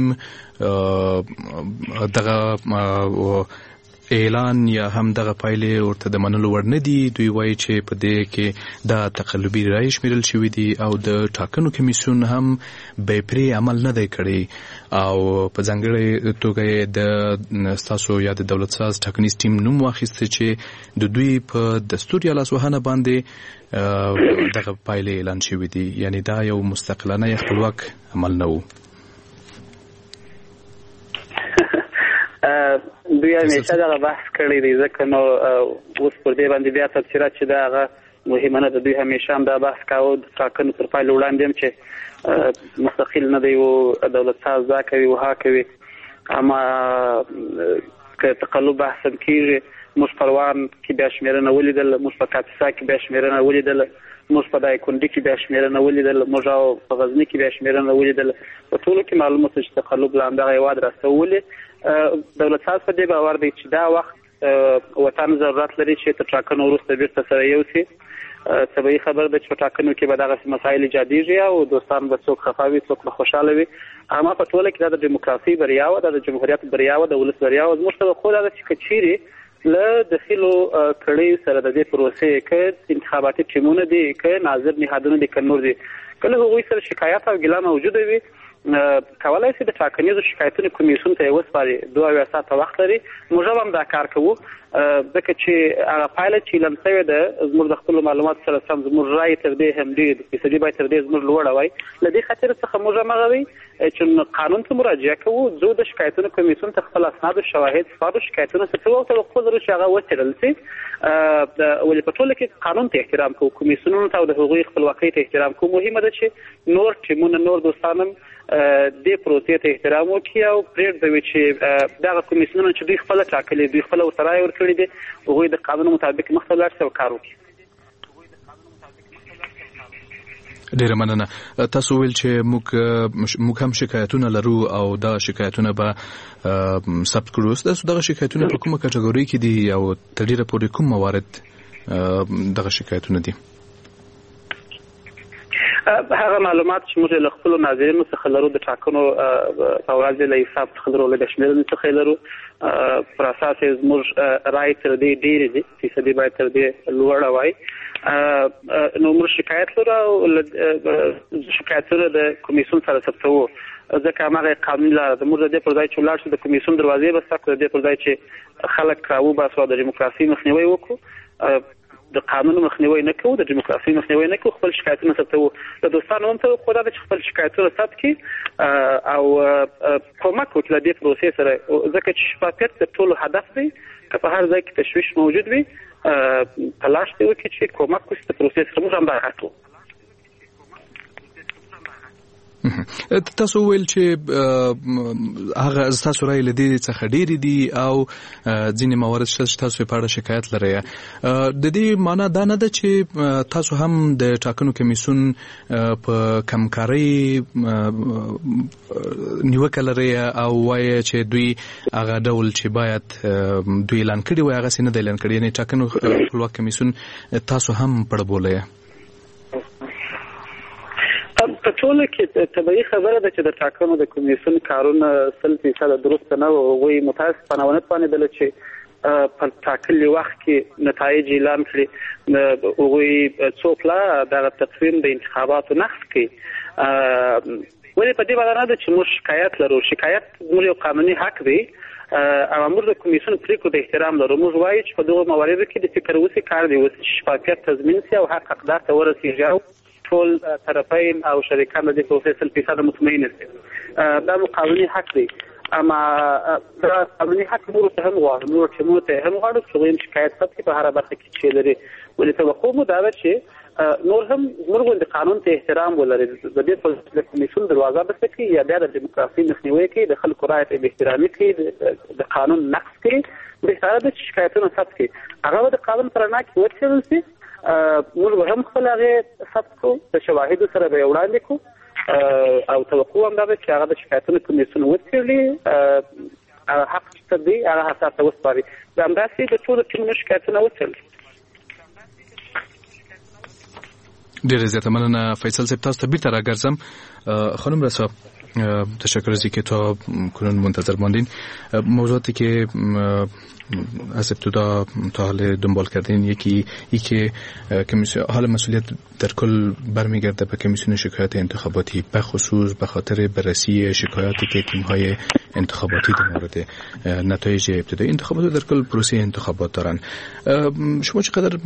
دغه اعلان یا هم دغه پایلې ورته د منلو وړ نه دي. دوی وایي چې په دې کې دا تقلبي رایې شمیرل شوي دي او د ټاکنو کمیسیون هم بې پرې عمل نه دی کړی او په ځانګړې توګه د ستاسو یا د دولت ساز ټاکنیز ټیم نوم واخیسته چې د دوی په دستور یا لاسوهنه باندې دغه پایلې اعلان شوي دي، یعنی دا یو مستقلانه یا خپلواک عمل نه و. دوی همیشه دغه بحث کړی دی ځکه نو اوس پر دې باندې بیا تفسیرات چې دا هغه مهمه نه ده. دوی همیشه هم دا بحث کاوه د ټاکنو پر پایلو وړاندې هم چې مستقل نه دی او دولت ساز دا کوي او ها کوي. اما که تقلب بحث هم کېږي موږ پروان کې بیا شمېرنه ولیدل، موږ په کاپیسا کې بیا شمېرنه ولیدل، موږ په دایکنډي کې بیا شمېرنه ولیدل، موږ په غزني کې بیا شمېرنه ولیدل. په ټولو کې معلومه شوه چې تقلب له همدغه هېواد راستولې. دولت ساز په دې باور دی چې دا وخت وطن ضرورت لري چې تر ټاکنو وروسته بیرته سره یو شي. طبیعي خبر ده چې په ټاکنو کې به دغسې مسایل ایجادېږي او دوستان به څوک خفه وي څوک به خوشحاله وي. اما په ټوله کې دا د ډیموکراسۍ بریا وه، دا د جمهوریت بریا وه، د ولس بریا وه. زموږ توقع دا ده چې که چیرې له دخیلو کړیو سره د دې پروسې که انتخاباتي ټیمونه دي که ناظر نهادونه دي که نور دي که له هغوی سره شکایت او ګیله موجوده وي کولای شي د ټاکنیزو شکایتونو کمیسیون ته یې وسپاري. 2 ساعته وخت لري. موږ هم دا کار کوو ځکه چې هغه پایله چې اعلان شوې ده زموږ د خپلو معلوماتو سره سم زموږ رایې تر دې هم ډېر فیصدي باید تر دې زموږ لوړه وای. له دې خاطر څخه موږ هم هغه وایي چې قانون ته مراجعه کوو، ځو د شکایتونو کمیسیون ته خپل اسناد او شواهد سپارو، شکایتونه څه او توقع لرو چې هغه وڅېړل شي. ولې په ټوله کې قانون ته احترام کوو، کمیسیونونو ته او د هغوی خپلواکۍ ته احترام کوو. مهمه ده چې نور ټیمونه نور دوستان هم دې پروسې ته احترام وکړي او پرېږدوي چې دغه کمیسیونونه چې دوی خپله ټاکلي دوی خپله ورته رایې ورکړي دي هغوی د قانون مطابق مخته ولاړ شي او کار وکړي. ډیره مننه. تاسو ویل چې موږ هم شکایتونه لرو او دا شکایتونه به ثبت کړو. دغه شکایتونه په کومه کټګورۍ کې دي او تر ډیره پورې کوم موارد دغه شکایتونه دي؟ هغه معلومات چې موږ له خپل ناظرینو څخه لرو د ټاکنو په ورځ له حساب څخه لرو له شمیرنې څخه لرو پر اساس موږ رائے تر دې ډېرې دي فیصدي باید تر دې لوړه وای نو موږ شکایت لرو د کمیسیون سره ثبتو ځکه هغه قانون لاره د موږ د پر ځای چې ولاړ شو د کمیسیون دروازې بس تک د پر ځای چې خلک راو باسو د دیموکراسي مخنیوي وکړو د قانون مخنیوي نه کوو د دیموکراسي مخنیوي نه کوو خپل شکایتونه ثبتو د دوستانو هم ته خو دا چې خپل شکایتونه ثبت کړي او کومک وکړي د پروسې سره ځکه چې شفافیت د ټولو هدف دی که په هر ځای کې تشویش موجود وي تلاش دی وکړي چې کومک وکړي د پروسې سره موږ هم دا حق تاسو ویل چې هغه تاسو رائے لدی څخه ډېری دي او ځینې موارد شته چې تاسو په اړه شکایت لرئ د دې معنی دا نه ده چې تاسو هم د ټاکنو کمیسیون په کمکارۍ نیوکه لرئ او وایي چې دوی هغه ډول چې باید دوی اعلان کړي وي هغه څه نه دی اعلان کړي یعنی ټاکنو خپلواک کمیسیون تاسو هم پړبولئ په ټوله کې طبيعي خبره ده چې د ټاکنو د کمیسیون کارونه 100% درست نه وي متاسفانه ونه توانېدل چې په ټاکلي وخت کې نتایج اعلان کړي وي څوک لا د تقویم د انتخاباتو نقض کړي ولې په دې باندې نه چې موږ شکایت لرو شکایت موږ یو قانوني حق دی او موږ د کمیسیون پریکړو د احترام لرو موږ وایو چې په دغه مواردو کې د فکر وسی کار دی چې شفافیت تضمین شي او حق حقدار ته ورسیږي ټول طرفین او شریکان د پروسې 100% مطمئن دي دا قانوني حق دی اما دا قانوني حق نور ته هم غواړو نور چې مو ته هم غواړو چې ویم شکایت ثبت په هر برخه کې چې لري ولې توقع مو دا چې نور هم موږ د قانون ته احترام ولري د دې په کمیسیون دروازه بس کې یا د دیموکراسي مخنیوي کې د خلکو رائے ته احترامي کې د قانون نقض کې د سره د شکایتونو ثبت کې هغه د قانون پر نه کې ورچل شي موږ هم خپل هغه ثبت کو د شواهدو سره به وړاندې کو او توقع هم دا چې هغه د شکایتونو کمیسیون وڅېړي حق ته دی هغه حساسه وسپاري دا همداسې د ټولو ټیمونو شکایتونه وڅېړي ډېر زیاته مننه فیصل صاحب تاسو ته بیرته راګرځم خانم رسا تشکر از اینکه تا کنون منتظر ماندین موضوعاتی که از ابتدا تا حال دنبال کردین یکی ای که حال مسئولیت در کل برمیگرده به کمیسیون شکایات انتخاباتی به خصوص به خاطر بررسی شکایاتی که تیم‌های انتخاباتی در مورد نتایج ابتدایی انتخابات در کل پروسه انتخابات دارن. شما چقدر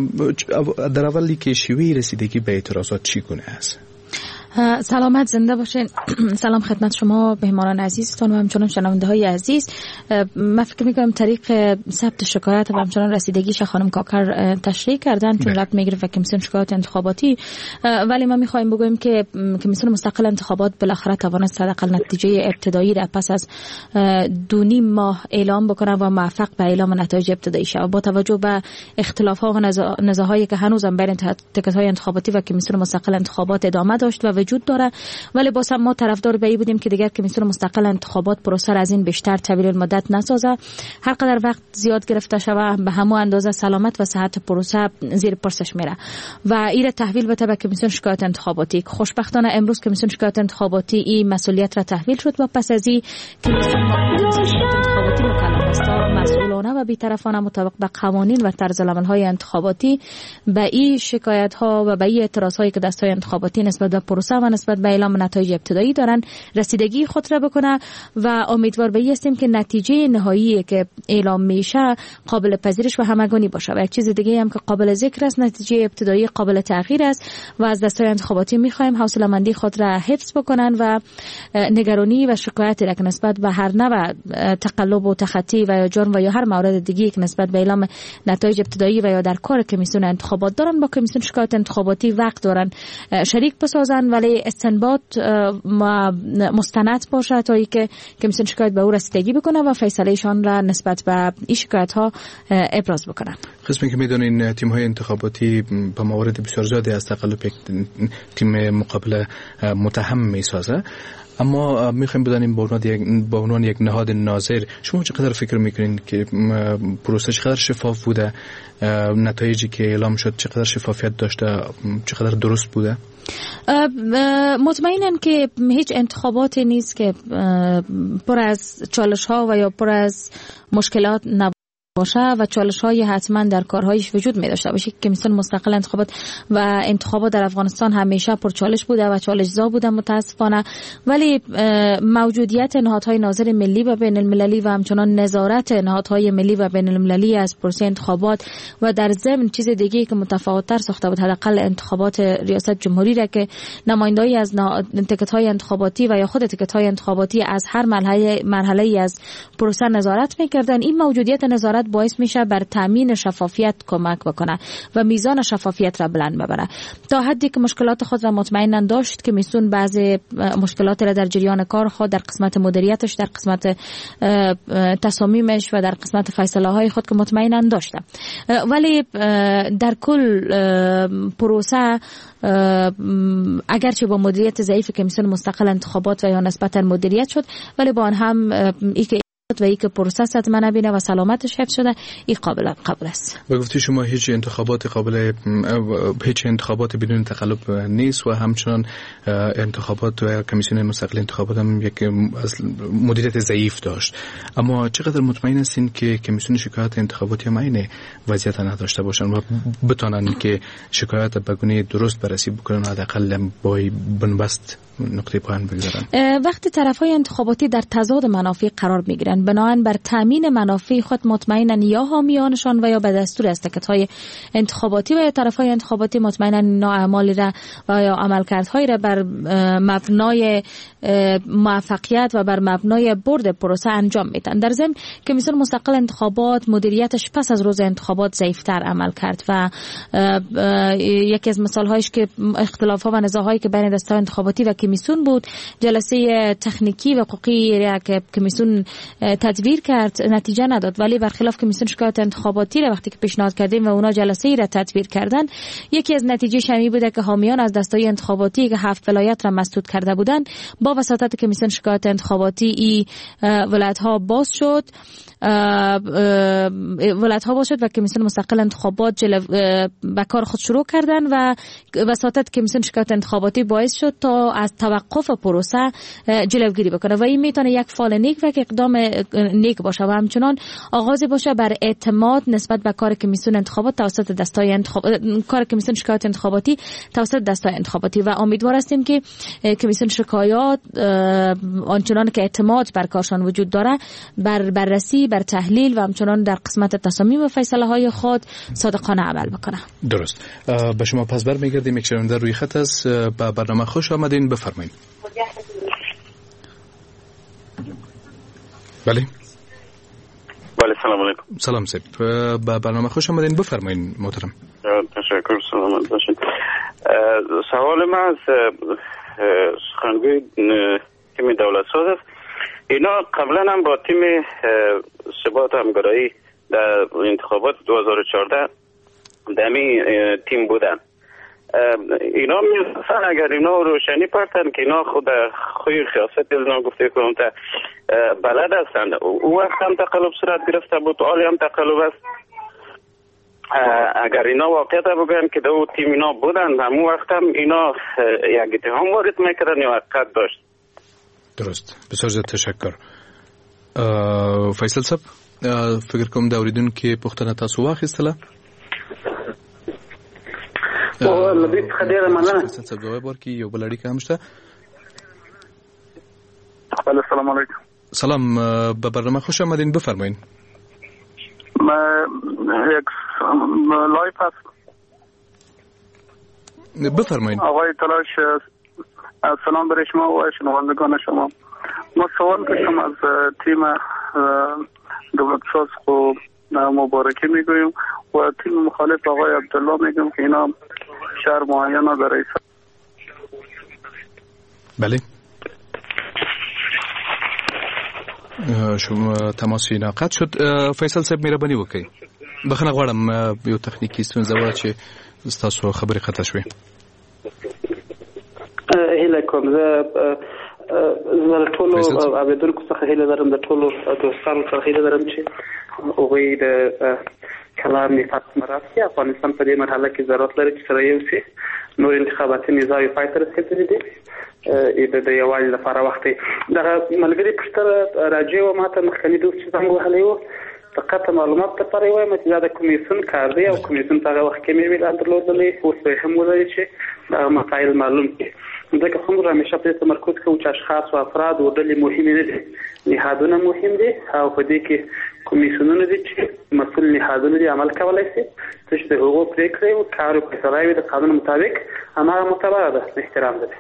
در اولی که شیوه رسیدگی به اعتراضات چی گونه است؟ سلامت زنده باشین. سلام خدمت شما مهمانان عزیزتان و همچنان شنونده های عزیز. من فکر میکنم طریق ثبت شکایت و همچنان رسیدگیش خانم کاکر تشریح کردن چون ربط میگیره به کمیسیون شکایات انتخاباتی، ولی ما میخوایم بگویم که کمیسیون مستقل انتخابات بالاخره توانست حداقل نتیجه ابتدایی را پس از 2.5 ماه اعلام بکنه و موفق به اعلام نتایج ابتدایی شد. با توجه به اختلاف‌ها و نزاع‌هایی که هنوزم بین تکت‌های انتخاباتی و کمیسیون مستقل انتخابات ادامه داشت و وجود داره، ولی باز هم ما طرفدار به این بودیم که دیگر کمیسیون مستقل انتخابات پروسه از این بیشتر طویل المدت نسازه. هر قدر وقت زیاد گرفته شوه به همون اندازه سلامت و صحت پروسه زیر پرسش میره و این تحویل بده به کمیسیون شکایات انتخاباتی. خوشبختانه امروز کمیسیون شکایات انتخاباتی این مسئولیت را تحویل شد و پس از این کمیسیون انتخاباتی مکلف است مسئولانه و بی‌طرفانه مطابق به قوانین و طرز العمل‌های انتخاباتی به این شکایت‌ها و به این اعتراض‌هایی که دست‌های انتخاباتی نسبت به پروسه و نسبت به اعلام نتایج ابتدایی دارن رسیدگی خود را بکنه و امیدوار به این هستیم که نتیجه نهایی که اعلام میشه قابل پذیرش و همگانی باشه. و یک چیز دیگه هم که قابل ذکر است، نتیجه ابتدایی قابل تغییر است و از دست‌های انتخاباتی می‌خوایم حوصله‌مندی خود را حفظ بکنن و نگرانی و شکایتی را که نسبت به هر نوع تقلب و تخطی و یا جرم و یا هر مورد دیگه که نسبت به اعلام نتایج ابتدایی و یا در کار کمیسیون انتخابات دارن با کمیسیون شکایات انتخاباتی وقت دارن شریک بسازن، ولی استنباط مستند باشه تا اینکه کمیسیون شکایت به او رسیدگی بکنه و فیصلهشان را نسبت به این شکایت ها ابراز بکنن. قسمی که میدونین تیم‌های انتخاباتی به موارد بسیار زیادی از تقلب یک تیم مقابل متهم میسازه، اما میخوایم بدانیم به عنوان یک نهاد ناظر شما چقدر فکر میکنین که پروسه چقدر شفاف بوده، نتایجی که اعلام شد چقدر شفافیت داشته، چقدر درست بوده؟ مطمئنم که هیچ انتخاباتی نیست که پر از چالش ها و یا پر از مشکلات باشه و چالش های حتما در کارهایش وجود می داشته باشه. کمیسیون مستقل انتخابات و انتخابات در افغانستان همیشه پر چالش بوده و چالش زا بوده متاسفانه، ولی موجودیت نهادهای ناظر ملی و بین المللی و همچنان نظارت نهادهای ملی و بین المللی از پروسه انتخابات و در ضمن چیز دیگه که متفاوت‌تر ساخته بود، حداقل انتخابات ریاست جمهوری را که نمایندگی از تکت‌های انتخاباتی و یا خود تکت‌های انتخاباتی از هر مرحله از پروسه نظارت می‌کردن، این موجودیت نظارت باعث میشه بر تامین شفافیت کمک بکنه و میزان شفافیت را بلند ببره. تا حدی که مشکلات خود را مطمئنا داشت که میسون بعضی مشکلات را در جریان کار خود، در قسمت مدیریتش، در قسمت تصامیمش و در قسمت فیصله های خود که مطمئنا داشته، ولی در کل پروسه اگرچه با مدیریت ضعیف کمیسیون مستقل انتخابات و یا نسبتا مدیریت شد، ولی با آن هم و ای که پروسه حتما نبینه و سلامتش حفظ شده، این قابل است. گفتی شما هیچ انتخابات بدون تقلب نیست و همچنان انتخابات و کمیسیون مستقل انتخابات هم یک مدیریت ضعیف داشت، اما چقدر مطمئن هستین که کمیسیون شکایت انتخاباتی هم این وضعیت نداشته باشن و بتونن که شکایت به گونه درست بررسی بکنن و حداقل با بنبست نقطه پایان بگذارن؟ وقتی طرفای انتخاباتی در تضاد منافع قرار میگیرن، بنابراین بر تامین منافع خود مطمئنن یا حامیانشان و یا به دستور از تکت‌های انتخاباتی و یا طرفای انتخاباتی مطمئنن اعمالی را و یا عملکردهایی را بر مبنای موفقیت و بر مبنای برد پروسه انجام میدن. در ضمن کمیسیون مستقل انتخابات مدیریتش پس از روز انتخابات ضعیف‌تر عمل کرد و یکی از مثال‌هایش که اختلاف‌ها و نزاع‌هایی که بین دسته‌های انتخاباتی و کمیسیون بود، جلسه تکنیکی و حقوقی را که کمیسیون تدبیر کرد نتیجه نداد، ولی برخلاف کمیسیون شکایت انتخاباتی را وقتی که پیشنهاد کردیم و اونا جلسه ای را تدبیر کردن، یکی از نتیجه شمی بوده که حامیان از دسته‌های انتخاباتی که 7 ولایت را مسدود کرده بودند با وساطت کمیسیون شکایت انتخاباتی ای ولایت‌ها باز شد و کمیسیون مستقل انتخابات به کار خود شروع کردن و وساطت کمیسیون شکایت انتخاباتی باعث شد تا از توقف پروسه جلوگیری بکنه و این میتونه یک فعال نیک و اقدام نیک باشه و همچنان آغازی باشه بر اعتماد نسبت به کار کمیسیون انتخابات توسط دستای کار کمیسیون شکایت انتخاباتی توسط دستای انتخاباتی و امیدوار هستیم که کمیسیون شکایات آنچنان که اعتماد بر کارشان وجود داره بر بررسی، بر تحلیل و همچنان در قسمت تصامیم و فیصله های خود صادقانه عمل بکنه. درست. به شما پس برمیگردیم. یک شنونده روی خط است. به برنامه خوش آمدین، بفرمایید. بله سلام علیکم. سلام سید، به برنامه خوش آمدین، بفرمایید محترم. تشکر، سلامت باشید. سوال من از سخنگوی تیم دولت ساز است. اینا قبلا هم با تیم ثبات همگرایی در انتخابات 2014 دمی تیم بودن. اینا می‌خواستن اگر اینا روشنی پرتن که اینا خود خوی خیاست اینا گفته کنم تا بلد هستن. او وقت هم تقلب صورت گرفته بود، حالی هم تقلب است. اگر اینا واقعیت بگن که دو تیم اینا بودن، همون وقت هم اینا یک اتهام وارد میکردن یا حقیقت داشت. درست. بسیار زیاد تشکر. فیصل صاحب، فکر کوم دا اوریدونکو پوښتنه تاسو واخیستله؟ او لدې څخه ډیره مننه. څه جواب ورکړي؟ یو بل اړیکه هم شته. السلام علیکم. سلام، به برنامه خوش آمدین، بفرمایید. یک لایف هست. بفرمایید. آقای تلاش، سلام برای شما و شنوندگان شما. ما سوال داشتم از تیم دولت ساز خو مبارکی میگویم و تیم مخالف آقای عبدالله میگم که اینا شهر معین در رئیس. بله. شما تماسی ناقد شد. فیصل صاحب مهربانی وکړئ. بخنه غواړم یو تخنیکی ستونزه وه چې ستاسو خبرې قطع شوې. هیله کوم زه ټولو اوریدونکو څخه هیله لرم، د ټولو دوستانو څخه هیله لرم چې هغوی د کلام نفاق مراعات کړي. افغانستان په دې مرحله کې ضرورت لري چې سره یو شي. نور انتخاباتي نظام پای ته رسېدلی دی، د یووالي لپاره وخت دی. دغه ملګري پوښتنه راجع وه ما ته مخکني دوست چې زنګ وهلی و، فقط معلومات لپاره یې وایم چې دا د کمیسیون کار دی او کمیسیون په هغه وخت کې مې ویل درلودلی، اوس به هم ولري چې دغه مسایل معلوم کړي. ځکه څومره همیشه په دې تمرکز کوو چې اشخاص او افراد او ډلې مهمې نه دي، نهادونه مهم دي او په دې کې کمیسیونونه دي چې مسؤل نهادونه دي عمل کولی شي. څه چې د هغو پرېکړې او کار او فیصله وي د قانون مطابق هماغه معتبره ده، احترام ده.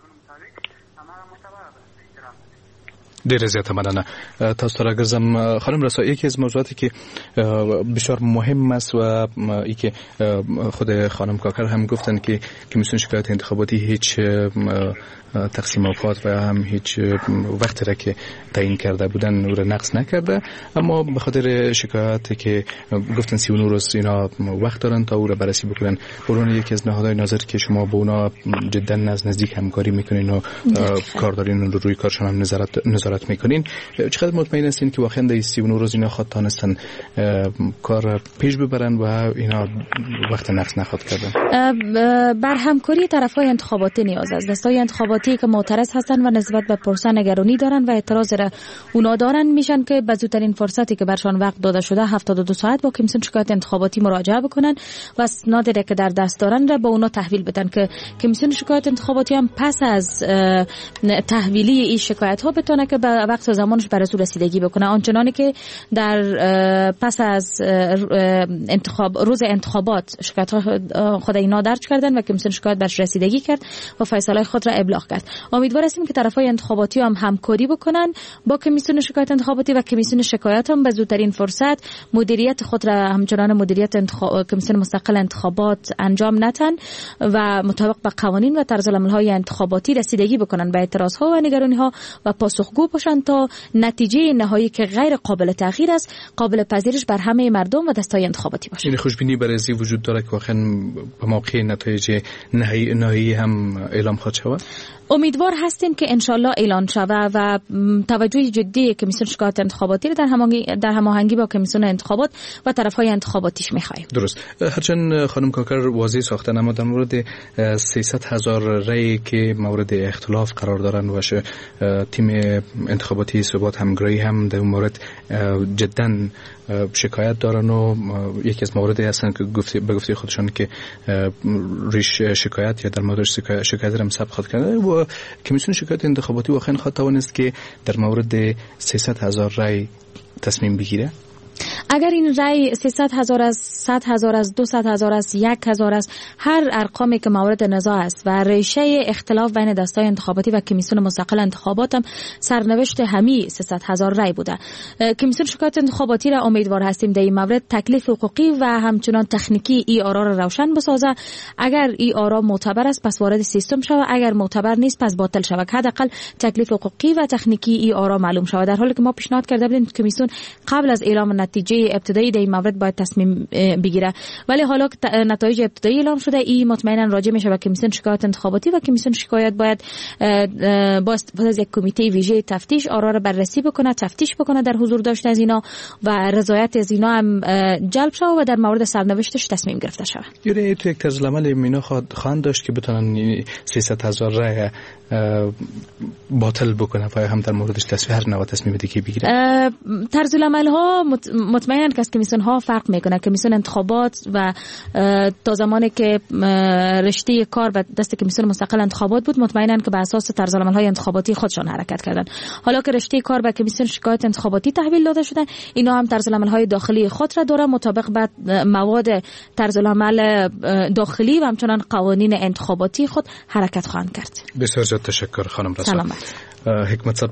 ډیره زیاته مننه. تاسو ته راګرځم خانم رسا. یکی از موضوعاتی که بسیار مهم است و ای که خود خانم کاکر هم گفتن که کمیسیون شکایت انتخاباتی هیچ تقسیم اوقات و هم هیچ وقتی را که تعیین کرده بودن او را نقض نکرده، اما به خاطر شکایاتی که گفتن 39 روز اینا وقت دارن تا او را بررسی بکنن. قرون یکی از نهادهای ناظر که شما با اونا جدا از نزدیک همکاری میکنین و کار دارین و روی کارشون هم نظارت میکنین، چقدر مطمئن هستین که واقعا در 39 روز اینا خود تانستن کار پیش ببرن و اینا وقت نقض نخواد کردن؟ بر همکاری طرفای انتخاباتی نیاز است. دستای انتخاباتی که معترض هستن و نسبت به پرسه نگرانی دارن و اعتراض را اونا دارن میشن که به زودترین فرصتی که برشان وقت داده شده 72 ساعت با کمیسیون شکایت انتخاباتی مراجعه بکنن و اسنادی که در دست دارن را به اونا تحویل بدن که کمیسیون شکایت انتخاباتی هم پس از تحویلی این شکایت ها بتونه که به وقت و زمانش به رسول رسیدگی بکنه. آنچنانی که در پس از روز انتخابات شکایت خود اینا درج کردن و کمیسیون شکایت برش رسیدگی کرد و فیصله خود را ابلاغ کرد. امیدوار هستیم که طرفای انتخاباتی هم همکاری بکنن با کمیسیون شکایت انتخاباتی و کمیسیون شکایت هم به زودترین فرصت مدیریت خود را همچنان مدیریت کمیسیون مستقل انتخابات انجام ندن و مطابق با قوانین و طرزالعمل‌های انتخاباتی رسیدگی بکنن به اعتراض‌ها و نگرانی‌ها و پاسخگو باشن تا نتیجه نهایی که غیر قابل تغییر است قابل پذیرش بر همه مردم و دستای انتخاباتی باشه. این خوشبینی برای وجود داره که واقعا به موقع نتایج نهایی هم اعلام خواهد شود؟ امیدوار هستیم که انشالله اعلان شود و توجه جدی کمیسیون شکایت انتخاباتی در هماهنگی با کمیسیون انتخابات و طرفهای انتخاباتیش می‌خواهیم. درست. هرچند خانم کاکر واضح ساختن، اما در مورد 300,000 رأی که مورد اختلاف قرار دارن و تیم انتخاباتی ثبات همگرایی هم در اون مورد جدا شکایت دارن و یکی از مواردی هستن که به گفته خودشان که ریش شکایت یا در مورد شکایت هم ثبت کردن و کمیسیون شکایت انتخاباتی واقعا خواهد توانست که در مورد 300,000 رأی تصمیم بگیره. اگر این رأی 300,000 از 100,000 از 200,000 از 1,000 از هر ارقامی که مورد نزاع است و ریشه اختلاف بین دستای انتخاباتی و کمیسیون مستقل انتخابات هم سرنوشت همین 300,000 رأی بوده. کمیسیون شکایت انتخاباتی را امیدوار هستیم در این مورد تکلیف حقوقی و همچنان تکنیکی ای آرا را روشن بسازه. اگر ای آرا معتبر است پس وارد سیستم شود، اگر معتبر نیست پس باطل شود. حداقل تکلیف حقوقی و تکنیکی ای آرا معلوم شود. در حالی که ما پیشنهاد کرده بودیم کمیسیون قبل از اعلام نتیجه ابتدایی در این مورد باید تصمیم بگیره، ولی حالا که نتایج ابتدایی اعلام شده این مطمئنا راجع میشه به کمیسیون شکایت انتخاباتی و کمیسیون شکایت باید با استفاده از یک کمیته ویژه تفتیش آرا را بررسی بکنه، تفتیش بکنه در حضور داشته از اینا و رضایت از اینا هم جلب شود و در مورد سرنوشتش تصمیم گرفته شود. یعنی تو یک طرزالعمل مینا خواهند داشت که بتونن 300,000 رأی باطل بکنه و هم در موردش هر نوع تصمیم دیگه بگیره. طرزالعمل ها مطمئنا که از کمیسیون ها فرق میکنه. کمیسیون انتخابات و تا زمانی که رشته کار به دست کمیسیون مستقل انتخابات بود مطمئنا که به اساس طرزالعمل های انتخاباتی خودشان حرکت کردن. حالا که رشته کار به کمیسیون شکایت انتخاباتی تحویل داده شده اینا هم طرزالعمل های داخلی خود را داره مطابق به مواد طرزالعمل داخلی و همچنان قوانین انتخاباتی خود حرکت خواهند کرد. بسیار زیاد تشکر خانم رسا. سلامت. حکمت صاحب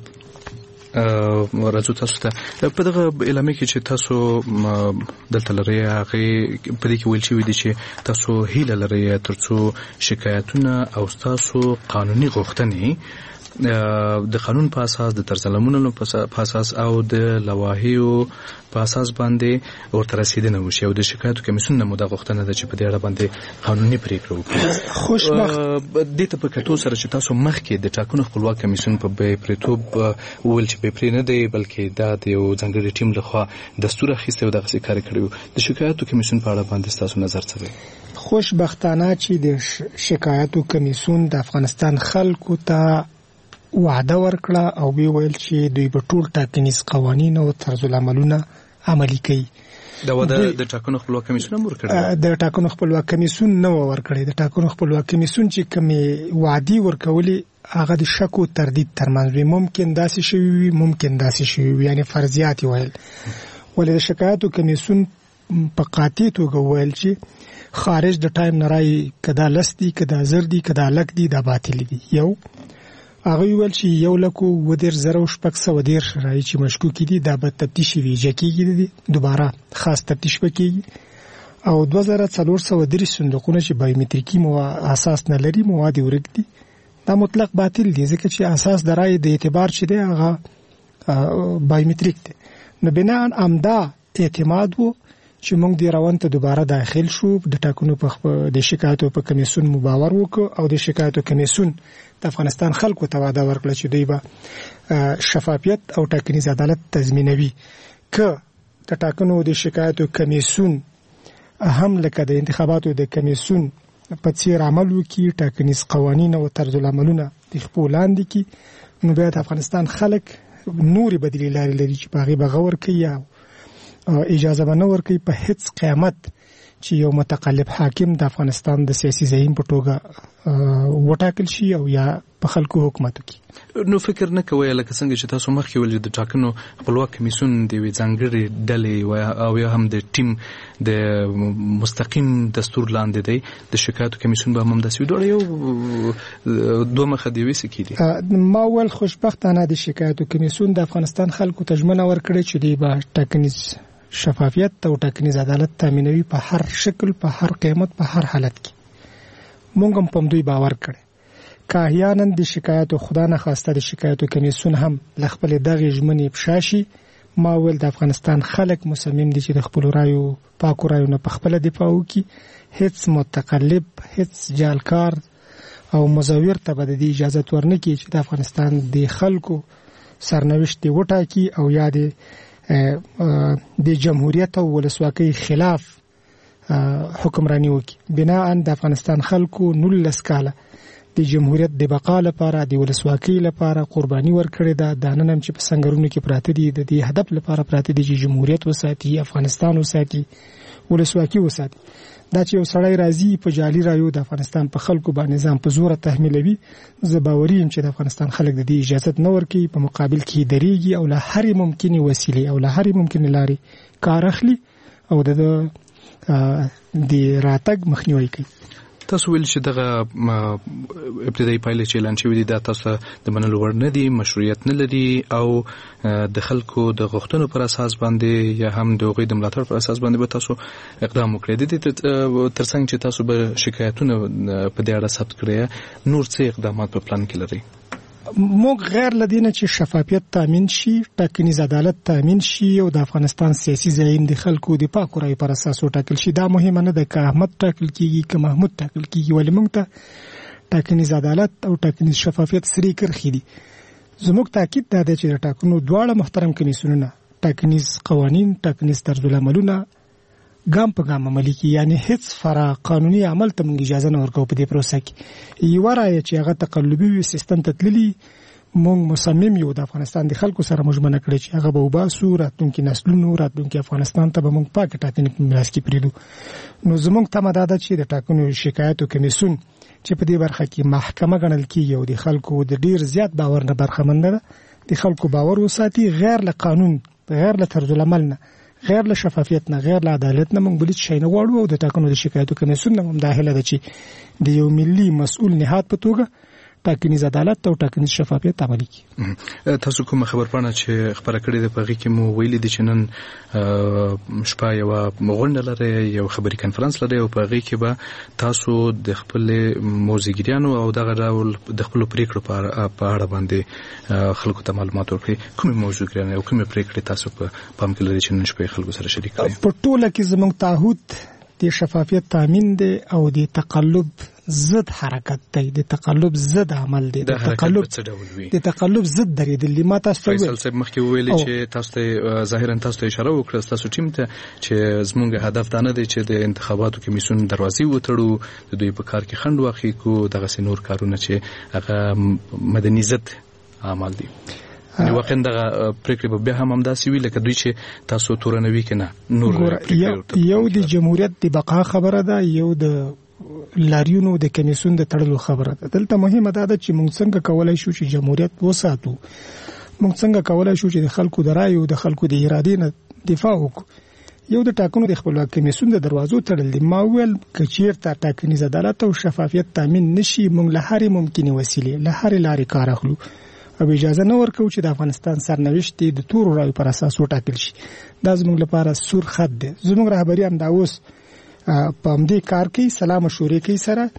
راځو تاسو ته په دغه اعلامیه کې چې تاسو دلته لري هغه په دې کې ویل شوی دی چې تاسو هیله لري ترڅو شکایتونه او تاسو قانوني غوښتنې د قانون په اساس د طرزالعملونو په اساس او د لوایحو په اساس باندې ورته رسیدنه وشي او د شکایتو کمیسیون نه مو د غوښتنه ده چې په دې اړه باندې قانوني پریکړه وکړي. خوشبخت د ته په کتو سره چې تاسو مخکې د ټاکنو خپلواک کمیسیون په بیپریتوب ویل چې بیپری نه دی بلکې دا د یو ځانګړي ټیم لخوا دستور اخیسته او دغه کار کړی د شکایتو کمیسیون په اړه باندې تاسو نظر څه دی؟ خوشبختانه چې د شکایتو کمیسیون د افغانستان خلکو ته وعده ورکړه او وی ویل چې دوی په ټول ټاکنیز قوانین او طرزالعملونه عملي کوي. دا وعده د ټاکنو خپلواک کمیسیون هم ورکړه؟ د ټاکنو خپلواک کمیسیون نه ورکړي. د ټاکنو خپلواک کمیسیون چې کومې وعدې ورکولې هغه د شک او تردید ترمنځ وي، ممکن داسې شوي وي ممکن داسې شوي وي، یعنی فرضیات ویل. ولې د شکایتو کمیسیون په قاطع توګه ویل چې خارج د ټایم نه راي کدا لسدي کدا زردي کدا لک دي دا باطل دي. یو هغه ویل چې 1,010,610 راي چې مشکوک دي دا به تفتیش ویجه کیږي، دوباره خاص تفتیش وکړي او 2,403 صندوقونه چې بایومتریکي اساس نه لري مواد ورک دي دا مطلق باطل دي ځکه چې اساس د رای د اعتبار چې دی هغه بایومتریک دی. نو بنا امدا اعتماد وو چې موږ د روان ته دوباره داخل شو د ټاکنو په د شکایتو په کمیسیون مباور وکړو او د شکایتو کمیسیون د افغانستان خلکو ته وعده ورکړه چې دوی به شفافیت او ټاکنیز عدالت تضمینوي. که د ټاکنو د شکایتو کمیسیون هم لکه د انتخاباتو د کمیسیون په څیر عمل وکړي، ټاکنیز قوانین او طرزالعملونه د خپل لاندې کې، نو بیا د افغانستان خلک نوري بدیلې لارې لري چې په هغه بغور کوي او اجازه به نه ورکوي په هیڅ قیامت چې یو متقلب حاکم د افغانستان د سیاسي زعیم په توګه وټاکل شي او یا په خلکو حکومت وکړي. نو فکر نه کوي لکه څنګه چې تاسو مخکې ویل د ټاکنو خپلواک کمیسیون د وی ځانګړي ډلې او یا هم د ټیم د مستقیم دستور لاندې دی د شکایتو کمیسیون به هم داسې وي یو دوه مخه دی وسې کیدي. ما ول خوشبختانه د شکایتو کمیسیون د افغانستان خلکو ته ژمنه ورکړې چې دی به ټاکنیز شفافیت او ټاکنیز عدالت تامینوي په هر شکل په هر قیمت په هر حالت کې. مونږ هم په دوی باور کړی. که احیانا د شکایتو خدا نه خواسته د شکایتو کمیسیون هم لخپل دغه ژمنې پشاشي، ما ول د افغانستان خلک مصمم دي چې د خپل رایو پاکو رایو نه په خپل دفاع وکړي. هیڅ متقلب هیڅ جالکار او مزور ته به د اجازه ورنکړي چې د افغانستان د خلکو سرنوشت وټاکي او یا د جمهوریت او ولسواکۍ خلاف حکمرانی وکړي. بنا ان د افغانستان خلکو 19 کاله د جمهوریت د بقا لپاره د ولسواکۍ لپاره قرباني ورکړې ده. د ننم چې په څنګهونو کې پراته دي د دې هدف لپاره پراته دي چې جمهوریت وساتي، افغانستان وساتي، ولسواکۍ وساتي. دا چې یو سړی راځي په جعلي رایو د افغانستان په خلکو باندې نظام په زور تحمیلوي، زه باوري یم چې د افغانستان خلک د دې اجازه نه ورکوي، په مقابل کې درېږي او له هرې ممکنه وسیلې او له هرې ممکنه لارې کار اخلي او د راتګ مخنیوي کوي. تاسو ویل چې دغه ابتدایي پایلې چې اعلان شوې دي دا تاسو د منلو وړ نه دي، مشروعیت نه لري او د خلکو د غوښتنو پر اساس باندې یا هم د هغوی د ملاتړ پر اساس باندې به تاسو اقدام وکړئ. د دې ترڅنګ چې تاسو به شکایتونه په دې اړه ثبت کړئ، نور څه اقدامات په پلان کې لرئ؟ موږ غیر لدینه چې شفافیت تامین شي، ټاکنیز عدالت تامین شي او د افغانستان سیاسي زعیم د خلکو د پاکو رای پر اساس وټاکل شي. دا مهمه نه ده که احمد ټاکل کیږي که محمود ټاکل کیږي، ولې موږ ته ټاکنیز عدالت او ټاکنیز شفافیت سری کرخي دي. زموږ تاکید دا دی چې د ټاکنو دواړه محترم کمیسیونونه ټاکنیز قوانین، ټاکنیز طرزالعملونه ګام په ګام عملي کی، یعنی هیڅ فرع قانوني عمل ته موږ اجازه نه ورکوو. په دې پروسه کې یو رایه چې هغه تقلبي وي، سیستم ته تللی، موږ مصمم یو د افغانستان د خلکو سره مجمنه کړی چې هغه به وباسو، راتلونکي نسلونو راتلونکي افغانستان ته به موږ پاک ټاکنې په میراث کې پریږدو. نو زموږ تمه دا ده چې د ټاکنو شکایتو کمیسیون چې په دې برخه کې محکمه ګڼل کیږي او د خلکو د ډیر زیات باور نه برخمن ده، د خلکو باور وساتي، غیر له قانون، غیر له طرزالعمل نه، غیر له شفافیت نه، غیر له عدالت نه موږ بل څه نه غواړو. او د ټاکنو د شکایتو کمیسیون هم داخله ده چې د یو ملي مسؤل نهاد په توګه ټاکنیز عدالت او ټاکنیز شفافیت عملي کړي. تاسو کوم خبرپاڼه چې خبره کړې ده په هغه کې مو ویلي دي چې نن شپه یو غونډه لري، یو خبري کانفرنس لري او په هغه کې به تاسو د خپل موزګریانو او دغه ډول د خپل پریکړو په اړه باندې خلکو ته معلومات ورکړي. کوم موزګریانو او کوم پریکړې تاسو په پام کې لري چې نن شپه خلکو سره شریک کړئ؟ په ټوله کې زموږ تعهد د شفافیت تامین دی او د تقلب ضد حرکت دی، د تقلب ضد عمل دی، د تقلب ضد درېدل. ما تاسو ته فیصل صاحب مخکې ویلي چې تاسو ته ظاهرا تاسو ته اشاره وکړه تاسو ټیم ته چې زموږ هدف دا نه دی چې د انتخاباتو کمیسیون دروازې وتړو، د دوی په کار کې خنډ واخلي کو دغه نور کارونه چې هغه مدني ضد عمل دي. نو واقعا دغه پریکړه به هم همداسې وی لکه دوی چې تاسو تورنوي کنه نور یو د جمهوریت د بقا خبره ده، یو د لاریونو د کمیسیون د تړلو خبره ده. دلته مهمه ده چې موږ څنګه کولای شو چې جمهوریت وساتو، موږ څنګه کولای شو چې د خلکو د رایو د خلکو د ارادې نه دفاع وکړو. یو د ټاکنو د خپلواک کمیسیون د دروازو تړل دي. ما ویل کچیرته ټاکنیز عدالت او شفافیت تامین نشي، موږ له هرې ممکنه وسیلې له هرې لارې کار اخلو او اجازه نه ورکوو چې د افغانستان سرنوشت د تورو رایو پر اساس وټاکل شي. دا زموږ لپاره سور خط دی. زموږ رهبری هم دا اوس په همدې کار کوي، سلا مشورې کوي سره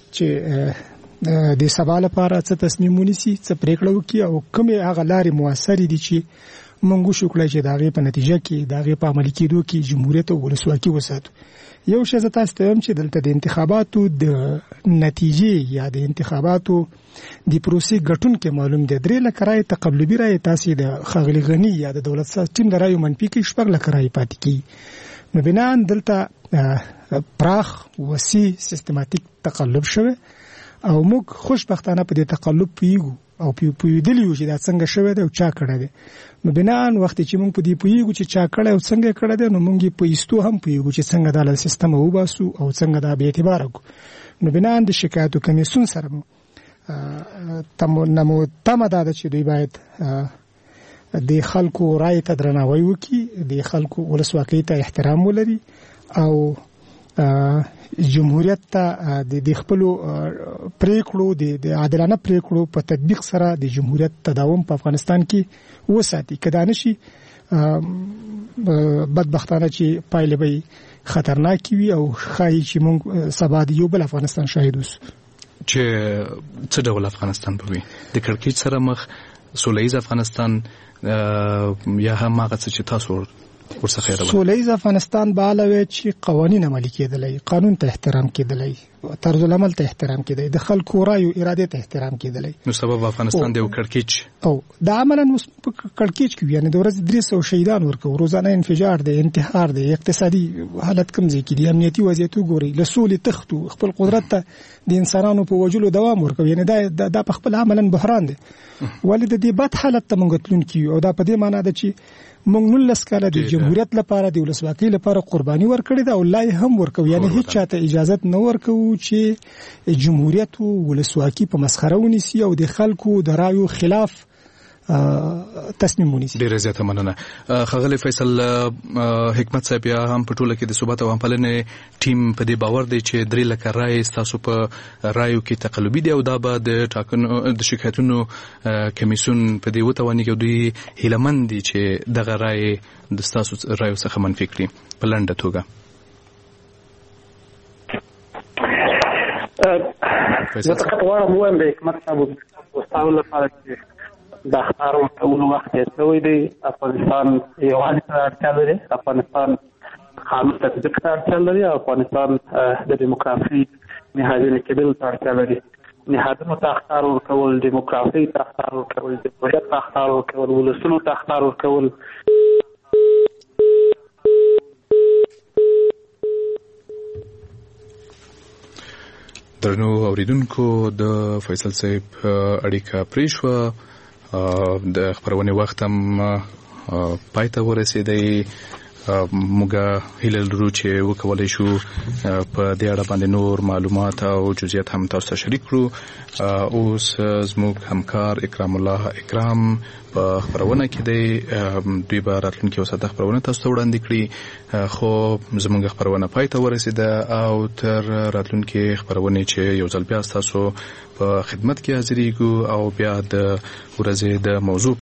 چې د سبا لپاره څه تصمیم ونیسي، څه پریکړه وکړي او کومې هغه لارې موثرې دي چې موږ وشو کړی چې د هغې په نتیجه کې د هغې په عملي کېدو کې جمهوریت او ولسواکي وساتو. یو شی زه تاسو ته وایم چې دلته د انتخاباتو د نتیجې یا د انتخاباتو د پروسې ګټونکي معلوم دي. 3 لک رای تقلبي رای تاسو د خاغلی غنی یا د دولت سره ټیم د رایو منفي کې 4 لک رای پاتې کی. نو بنان دلته پراخ وسیع سیستماتیک تقلب شوه او موږ خوشبختانه په دې تقلب پیګو او پیودلیو چې دا څنګه شوه دا او چا کړه دي. نو بنان وخت چې موږ په دې پیګو چې چا کړه او څنګه کړه دي نو موږ په ایستو هم پیګو چې څنګه دا سیستم وباسو او څنګه دا به اعتبار کو. نو بنان د شکایتو کمیسیون سره نمو تمه ده چې دوی باید د خلکو رای ته درناوی وکړي، د خلکو ولسواکۍ ته احترام ولري او جمهوریت ته د خپل پریکړو د عادلانه پریکړو په تطبیق سره د جمهوریت تداوم په افغانستان کې وساتي. کدا نشي بدبختانه چې پایله به خطرناک وي او خایي چې موږ سبا د یو بل افغانستان شاهد اوسو. چې څه ډول افغانستان به وي؟ د کړکېچ سره مخ، سولهییز افغانستان یا هم هغه څه چې تاسو ورڅخه یادوي؟ سولهییز افغانستان به علاوه چې قوانین عملي کېدلای، قانون ته احترام کېدلای، طرز العمل ته احترام کېدلای، د خلکو رایو اراده ته احترام کېدلای. نو سبب افغانستان د کړکېچ او د عملاً په کړکېچ کې یعنی د ورځې 300 شهیدان ورکو، روزانه انفجار دی، انتحار دی، اقتصادي حالت کمزې کې دی، امنیتي وضعیت وګوري، له سولې تختو، خپل قدرت ته د انسانانو په وجلو دوام ورکو. یعنی دا په خپل عملاً بحران دی. ولې د دې بد حالت ته موږ تلون کیو او دا په دې معنی ده چې موږ 19 کاله د جمهوریت لپاره د ولسواکۍ لپاره قرباني ورکړې ده او لای هم ورکو. یعنی هیڅ چاته اجازه نه ورکو چې جمهوریت او ولسواکي په مسخره ونیسي او د خلکو د رایو خلاف تصمیم ونیسي. ډیره زیاته مننه. ښاغلی فیصل حکمت صاحب یا هم په ټوله کې د ثبات او همپالنې ټیم په دې باور دی چې 3 لک رای تاسو په رایو کې تقلبي دي او دا به د ټاکنو د شکایتونو کمیسیون په دې وتواني کې دوی هیلمن دي چې دغه رای د تاسو رایو څخه منفي کړي په لنډه توګه. زه فقط غواړم ووایم د حکمت صاحب استاد لپاره چې د اختار ورکولو وخت یې شوی دی. افغانستان یوازې ته اړتیا لري، افغانستان قانون تطبیق ته اړتیا لري او افغانستان د دیموکراسي نهادینې کېدلو ته اړتیا لري. نهادونو ته اختار ورکول، دیموکراسي ته اختار ورکول، جمهوریت ته اختار ورکول، ولسونو ته اختار ورکول. درنو اوریدونکو، د فیصل صاحب اړیکه پرې شوه، د خبرونې وخت هم پای ته ورسېدی. موږ هیله لرو چې وکولای شو په دې اړه باندې نور معلومات او جزئیات هم تاسو ته شریک کړو. اوس زموږ همکار اکرام الله اکرام په خبرونه کې دی، دوی به راتلونکي وساته خبرونه تاسو ته وړاندې کړي. خو زموږ خبرونه پای ته ورسېده او تر راتلونکي خبرونه چې یو ځل بیا تاسو په خدمت کې حاضرېږو او بیا د ورځې د موضوع